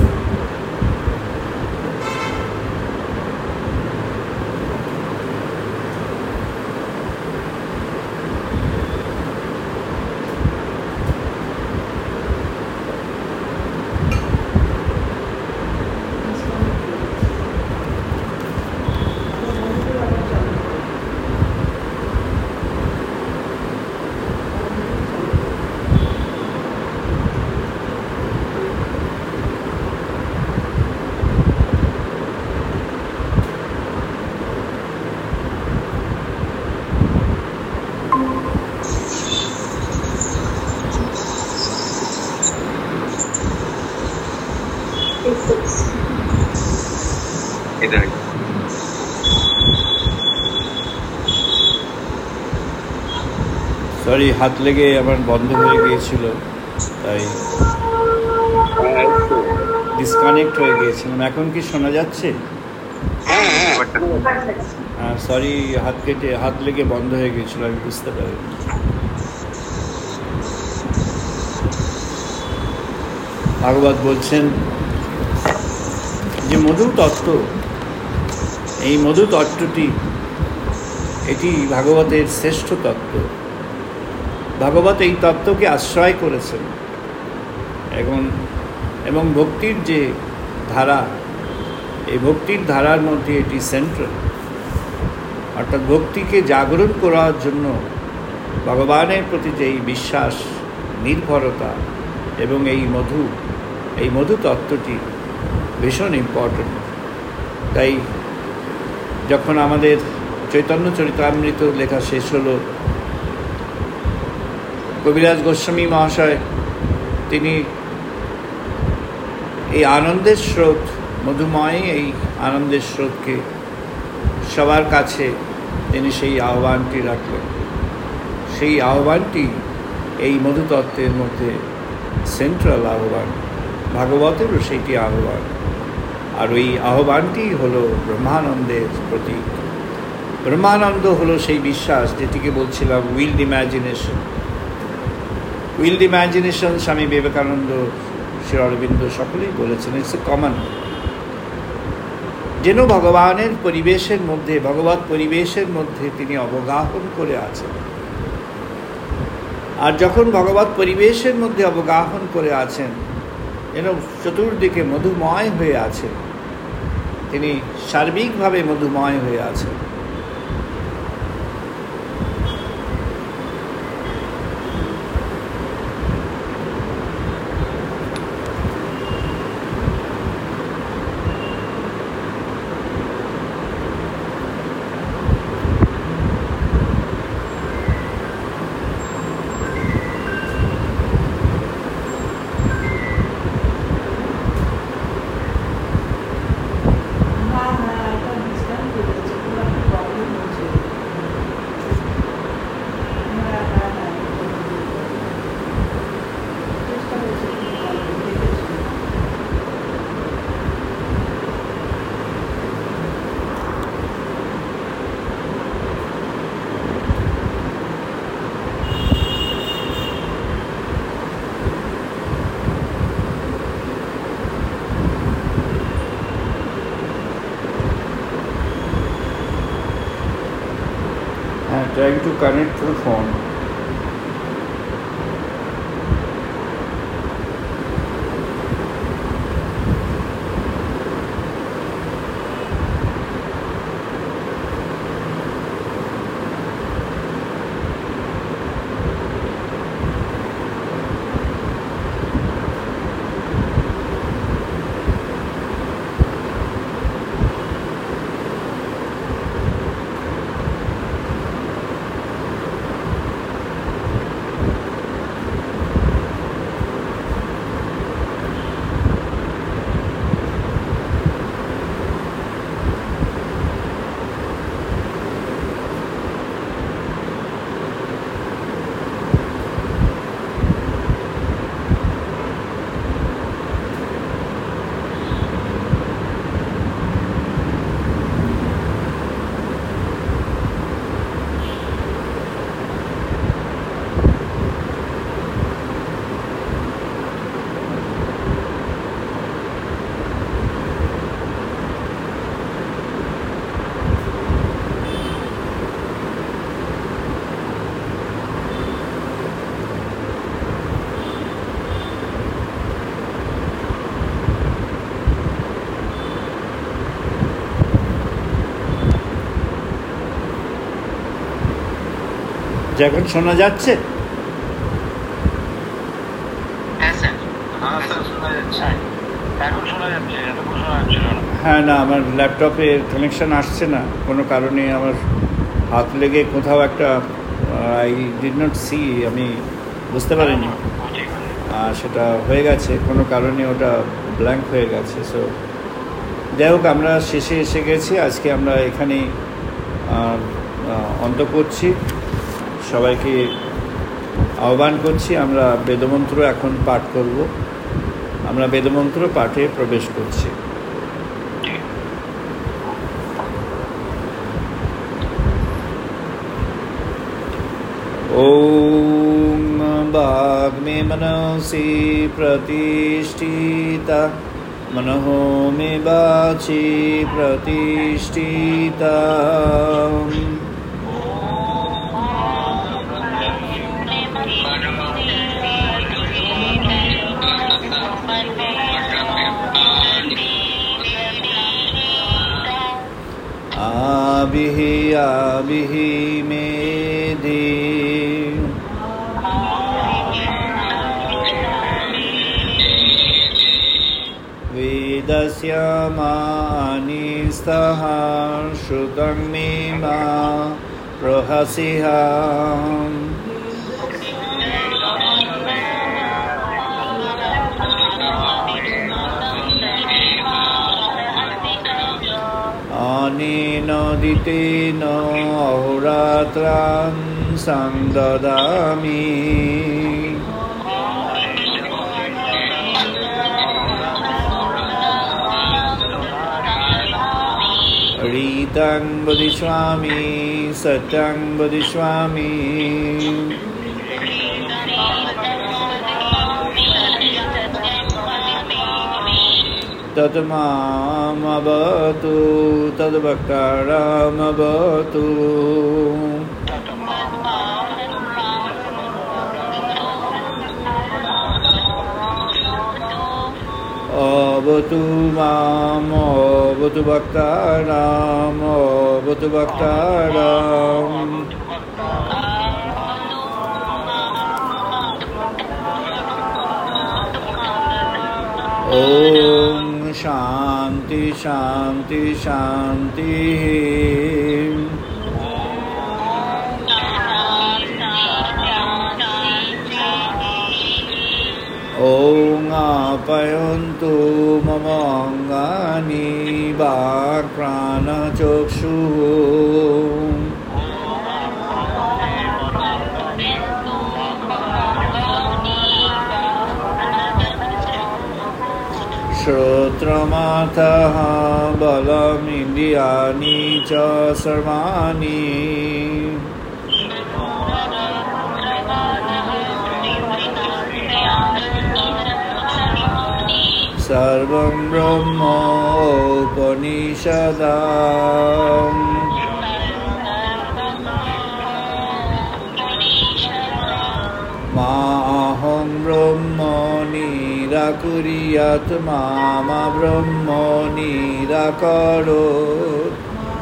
সরি, হাত লেগে আমার বন্ধ হয়ে গিয়েছিল, তাই ডিসকানেক্ট হয়ে গিয়েছিলাম। এখন কি শোনা যাচ্ছে? সরি, হাত লেগে বন্ধ হয়ে গিয়েছিল, আমি বুঝতে পারি। ভাগবত বলছেন যে মধু তত্ত্ব, এই মধু তত্ত্বটি এটি ভাগবতের শ্রেষ্ঠ তত্ত্ব। ভাগবত এই তত্ত্বকে আশ্রয় করেছেন এবং ভক্তির যে ধারা, এই ভক্তির ধারার মধ্যে এটি সেন্ট্রাল। অর্থাৎ ভক্তিকে জাগরণ করার জন্য ভগবানের প্রতি যে এই বিশ্বাস, নির্ভরতা এবং এই মধু তত্ত্বটি ভীষণ ইম্পর্টেন্ট। তাই যখন আমাদের চৈতন্য চরিতামৃত লেখা শেষ হলো, কবিরাজ গোস্বামী মহাশয় তিনি এই আনন্দের স্রোত, মধুময় এই আনন্দের স্রোতকে সবার কাছে তিনি সেই আহ্বানটি রাখলেন। সেই আহ্বানটি এই মধুতত্ত্বের মধ্যে সেন্ট্রাল আহ্বান, ভাগবতেরও সেইটি আহ্বান। আর ওই আহ্বানটি হলো ব্রহ্মানন্দের প্রতীক। ব্রহ্মানন্দ হলো সেই বিশ্বাস যেটিকে বলছিলাম wild imagination. Wild imagination Swami Vivekananda, Shri Aurobindo সকলেই বলেছেন, ইটস এ কমন। যেন ভগবানের পরিবেশের মধ্যে, ভগবত পরিবেশের মধ্যে তিনি অবগাহন করে আছেন। আর যখন ভগবত পরিবেশের মধ্যে অবগাহন করে আছেন, যেন চতুর্দিকে মধুময় হয়ে আছেন, তিনি সার্বিকভাবে মধুময় হয়ে আছেন। trying to connect through phone. এখন শোনা যাচ্ছে? হ্যাঁ, না আমার ল্যাপটপে কানেকশন আসছে না কোনো কারণে, আমার হাত লেগে কোথাও একটা আই ডিড নট সি, আমি বুঝতে পারিনি, সেটা হয়ে গেছে কোনো কারণে, ওটা ব্ল্যাঙ্ক হয়ে গেছে। সো যাই হোক, আমরা শেষে এসে গেছি। আজকে আমরা এখানেই অন্ত করছি। সবাইকে আহ্বান করছি, আমরা বেদমন্ত্র এখন পাঠ করব। আমরা বেদমন্ত্র পাঠে প্রবেশ করছি। ওম বাগ্মে মনসি প্রতিষ্ঠিতা, মনঃ মে বাচি প্রতিষ্ঠিতা। आबिहि आबिहि मेधि, वेदस्य मानिस्तः श्रुतं मे मा प्रहसिहा। अनेन दितेन अहोरात्रं संददामि। ऋतं वदिष्यामि सत्यं वदिष्यामि। तद्मामवतु तद्भक्तारामवतु। अवतु माम् अवतु भक्ताराम् अवतु भक्ताराम्। ओम शांति शांति शांति। ओम आप्यायन्तु मम अङ्गानि वाक्प्राणचक्षुः। श्रोत्रमाथः बलमिन्द्रियाणि च सर्वाणि। सर्वं ब्रह्मोपनिषदाम्। ब्रह्म निराकुर्यात् मा ब्रह्म निराकरोत्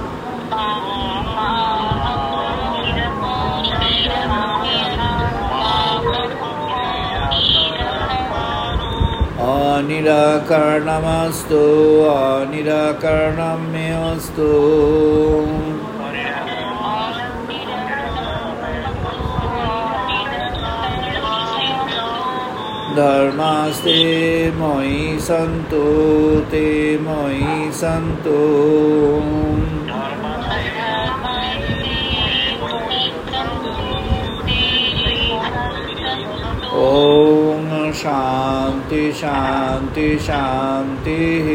अनिराकरणमस्तु अनिराकरणं मे अस्तु धर्मास्ते मयि सन्तु ते मयि सन्तु ॐ शान्ति शान्ति शान्तिः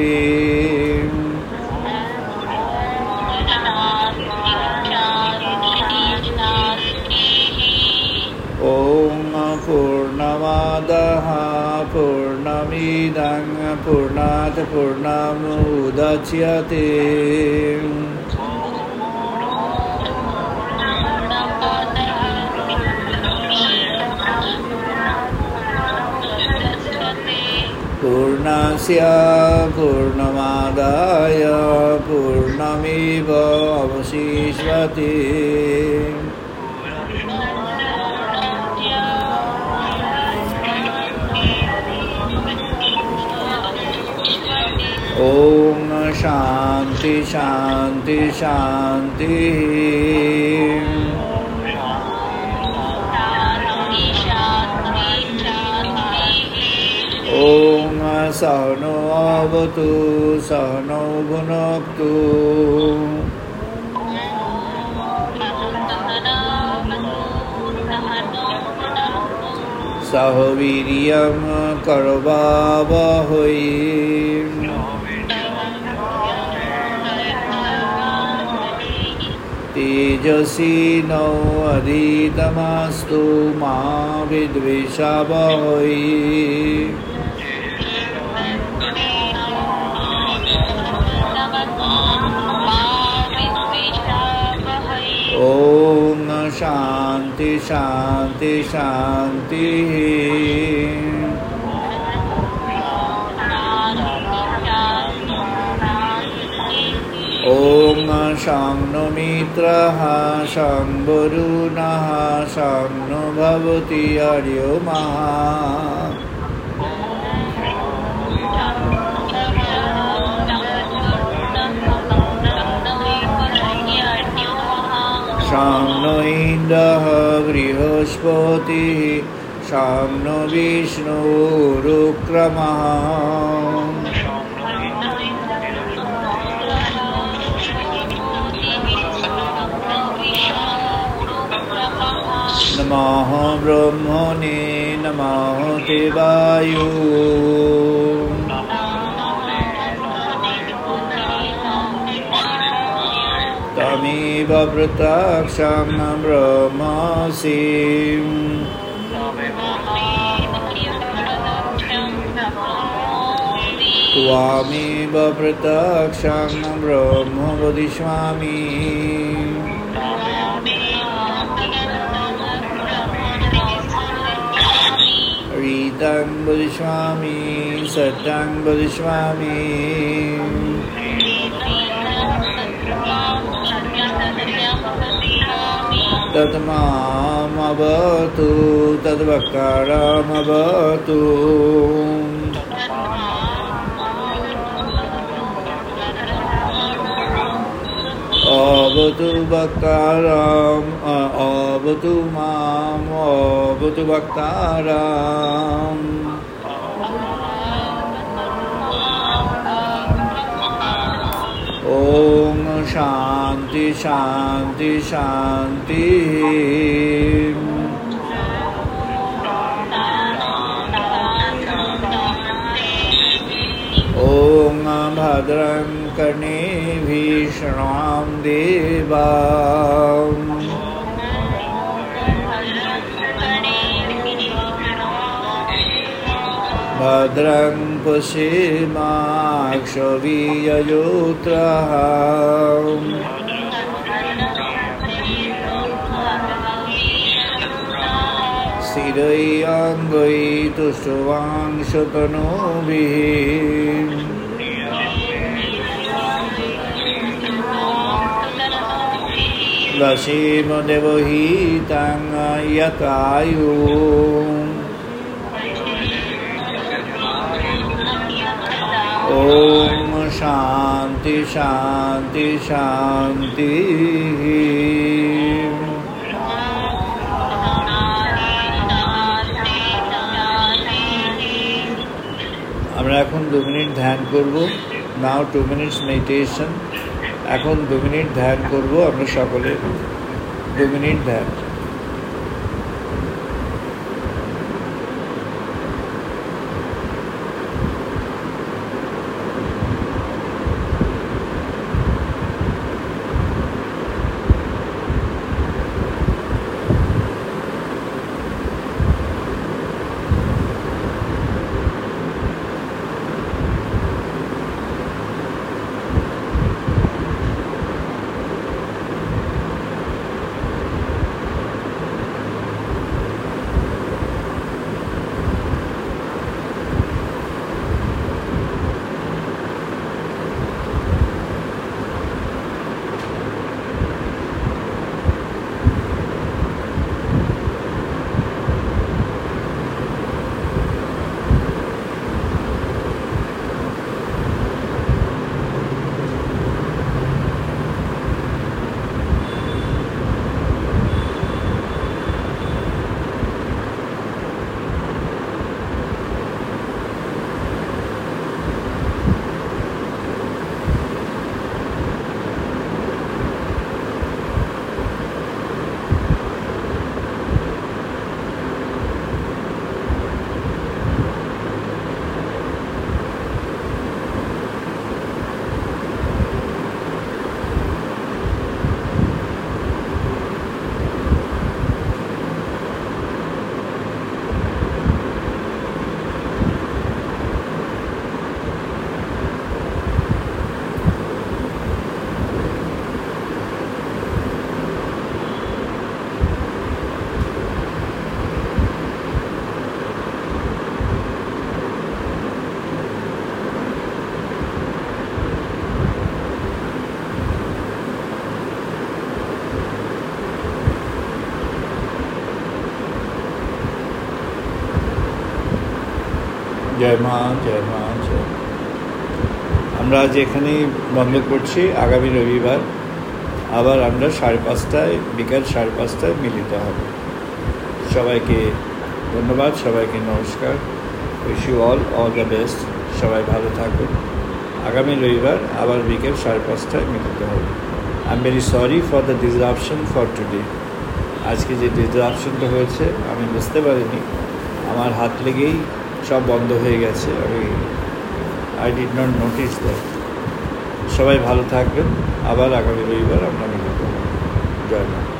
ॐ पूर्णमादः पूर्णमिदं पूर्णात् पूर्णमुदच्यते पूर्णस्य पूर्णमादाय पूर्णमेव अवशिष्यते ॐ शान्ति शान्ति शान्तिः ॐ सहनो अवतु सहनौ भुनक्तु सह वीर्यं करवावहै तेजस्विनो अधितमस्तु मा विद्विषावहै ॐ शान्ति शान्ति शान्तिः ॐ शं नो मित्रः शं वरुणः शं नो भवति अर्यमा शं नो इन्द्रः बृहस्पतिः शं नो विष्णुरुक्रमः नमः ब्रह्मणे नमः देवाय तमेव प्रत्यक्षं ब्रह्मासि त्वामेव प्रत्यक्षं ब्रह्म वदिष्यामि ऋतं वदिष्यामि सत्यं वदिष्यामि तद्मामवतु तद्वक्तारमवतु अवतु वक्तारम् अवतु माम् अवतु वक्तारम् ॐ शान्ति शान्ति शान्तिः ॐ भद्रं कर्णेभिः शृण्वाम देवा भद्रं पश्येमाक्षभिर्यजत्राः শিরৈ অঙ্গৈ তুষ্টবাংশতনুভিः লসীম দেবহি তাং যথায়ু ওম শান্তি শান্তি শান্তি। আমরা এখন 2 মিনিট ধ্যান করব। Now 2 minutes meditation. এখন 2 মিনিট ধ্যান করব আমরা সকলে। 2 মিনিট ধ্যান। জয় মা, জয় মা, জয়। আমরা আজ এখানেই বন্ধ করছি। আগামী রবিবার আবার আমরা 5:30 বিকাল 5:30 মিলিত হব। সবাইকে ধন্যবাদ, সবাইকে নমস্কার। Wish you all the best. সবাই ভালো থাকুন। আগামী রবিবার আবার বিকেল 5:30 মিলিত হব। I am very sorry for the disruption for today. আজকে যে ডিসরাপশনটা হয়েছে আমি বুঝতে পারিনি, আমার হাত লেগেই সব বন্ধ হয়ে গেছে। I did not notice that. সবাই ভালো থাকবেন। আবার আগামী রবিবার আমরা মিলিত হব। জয় মা।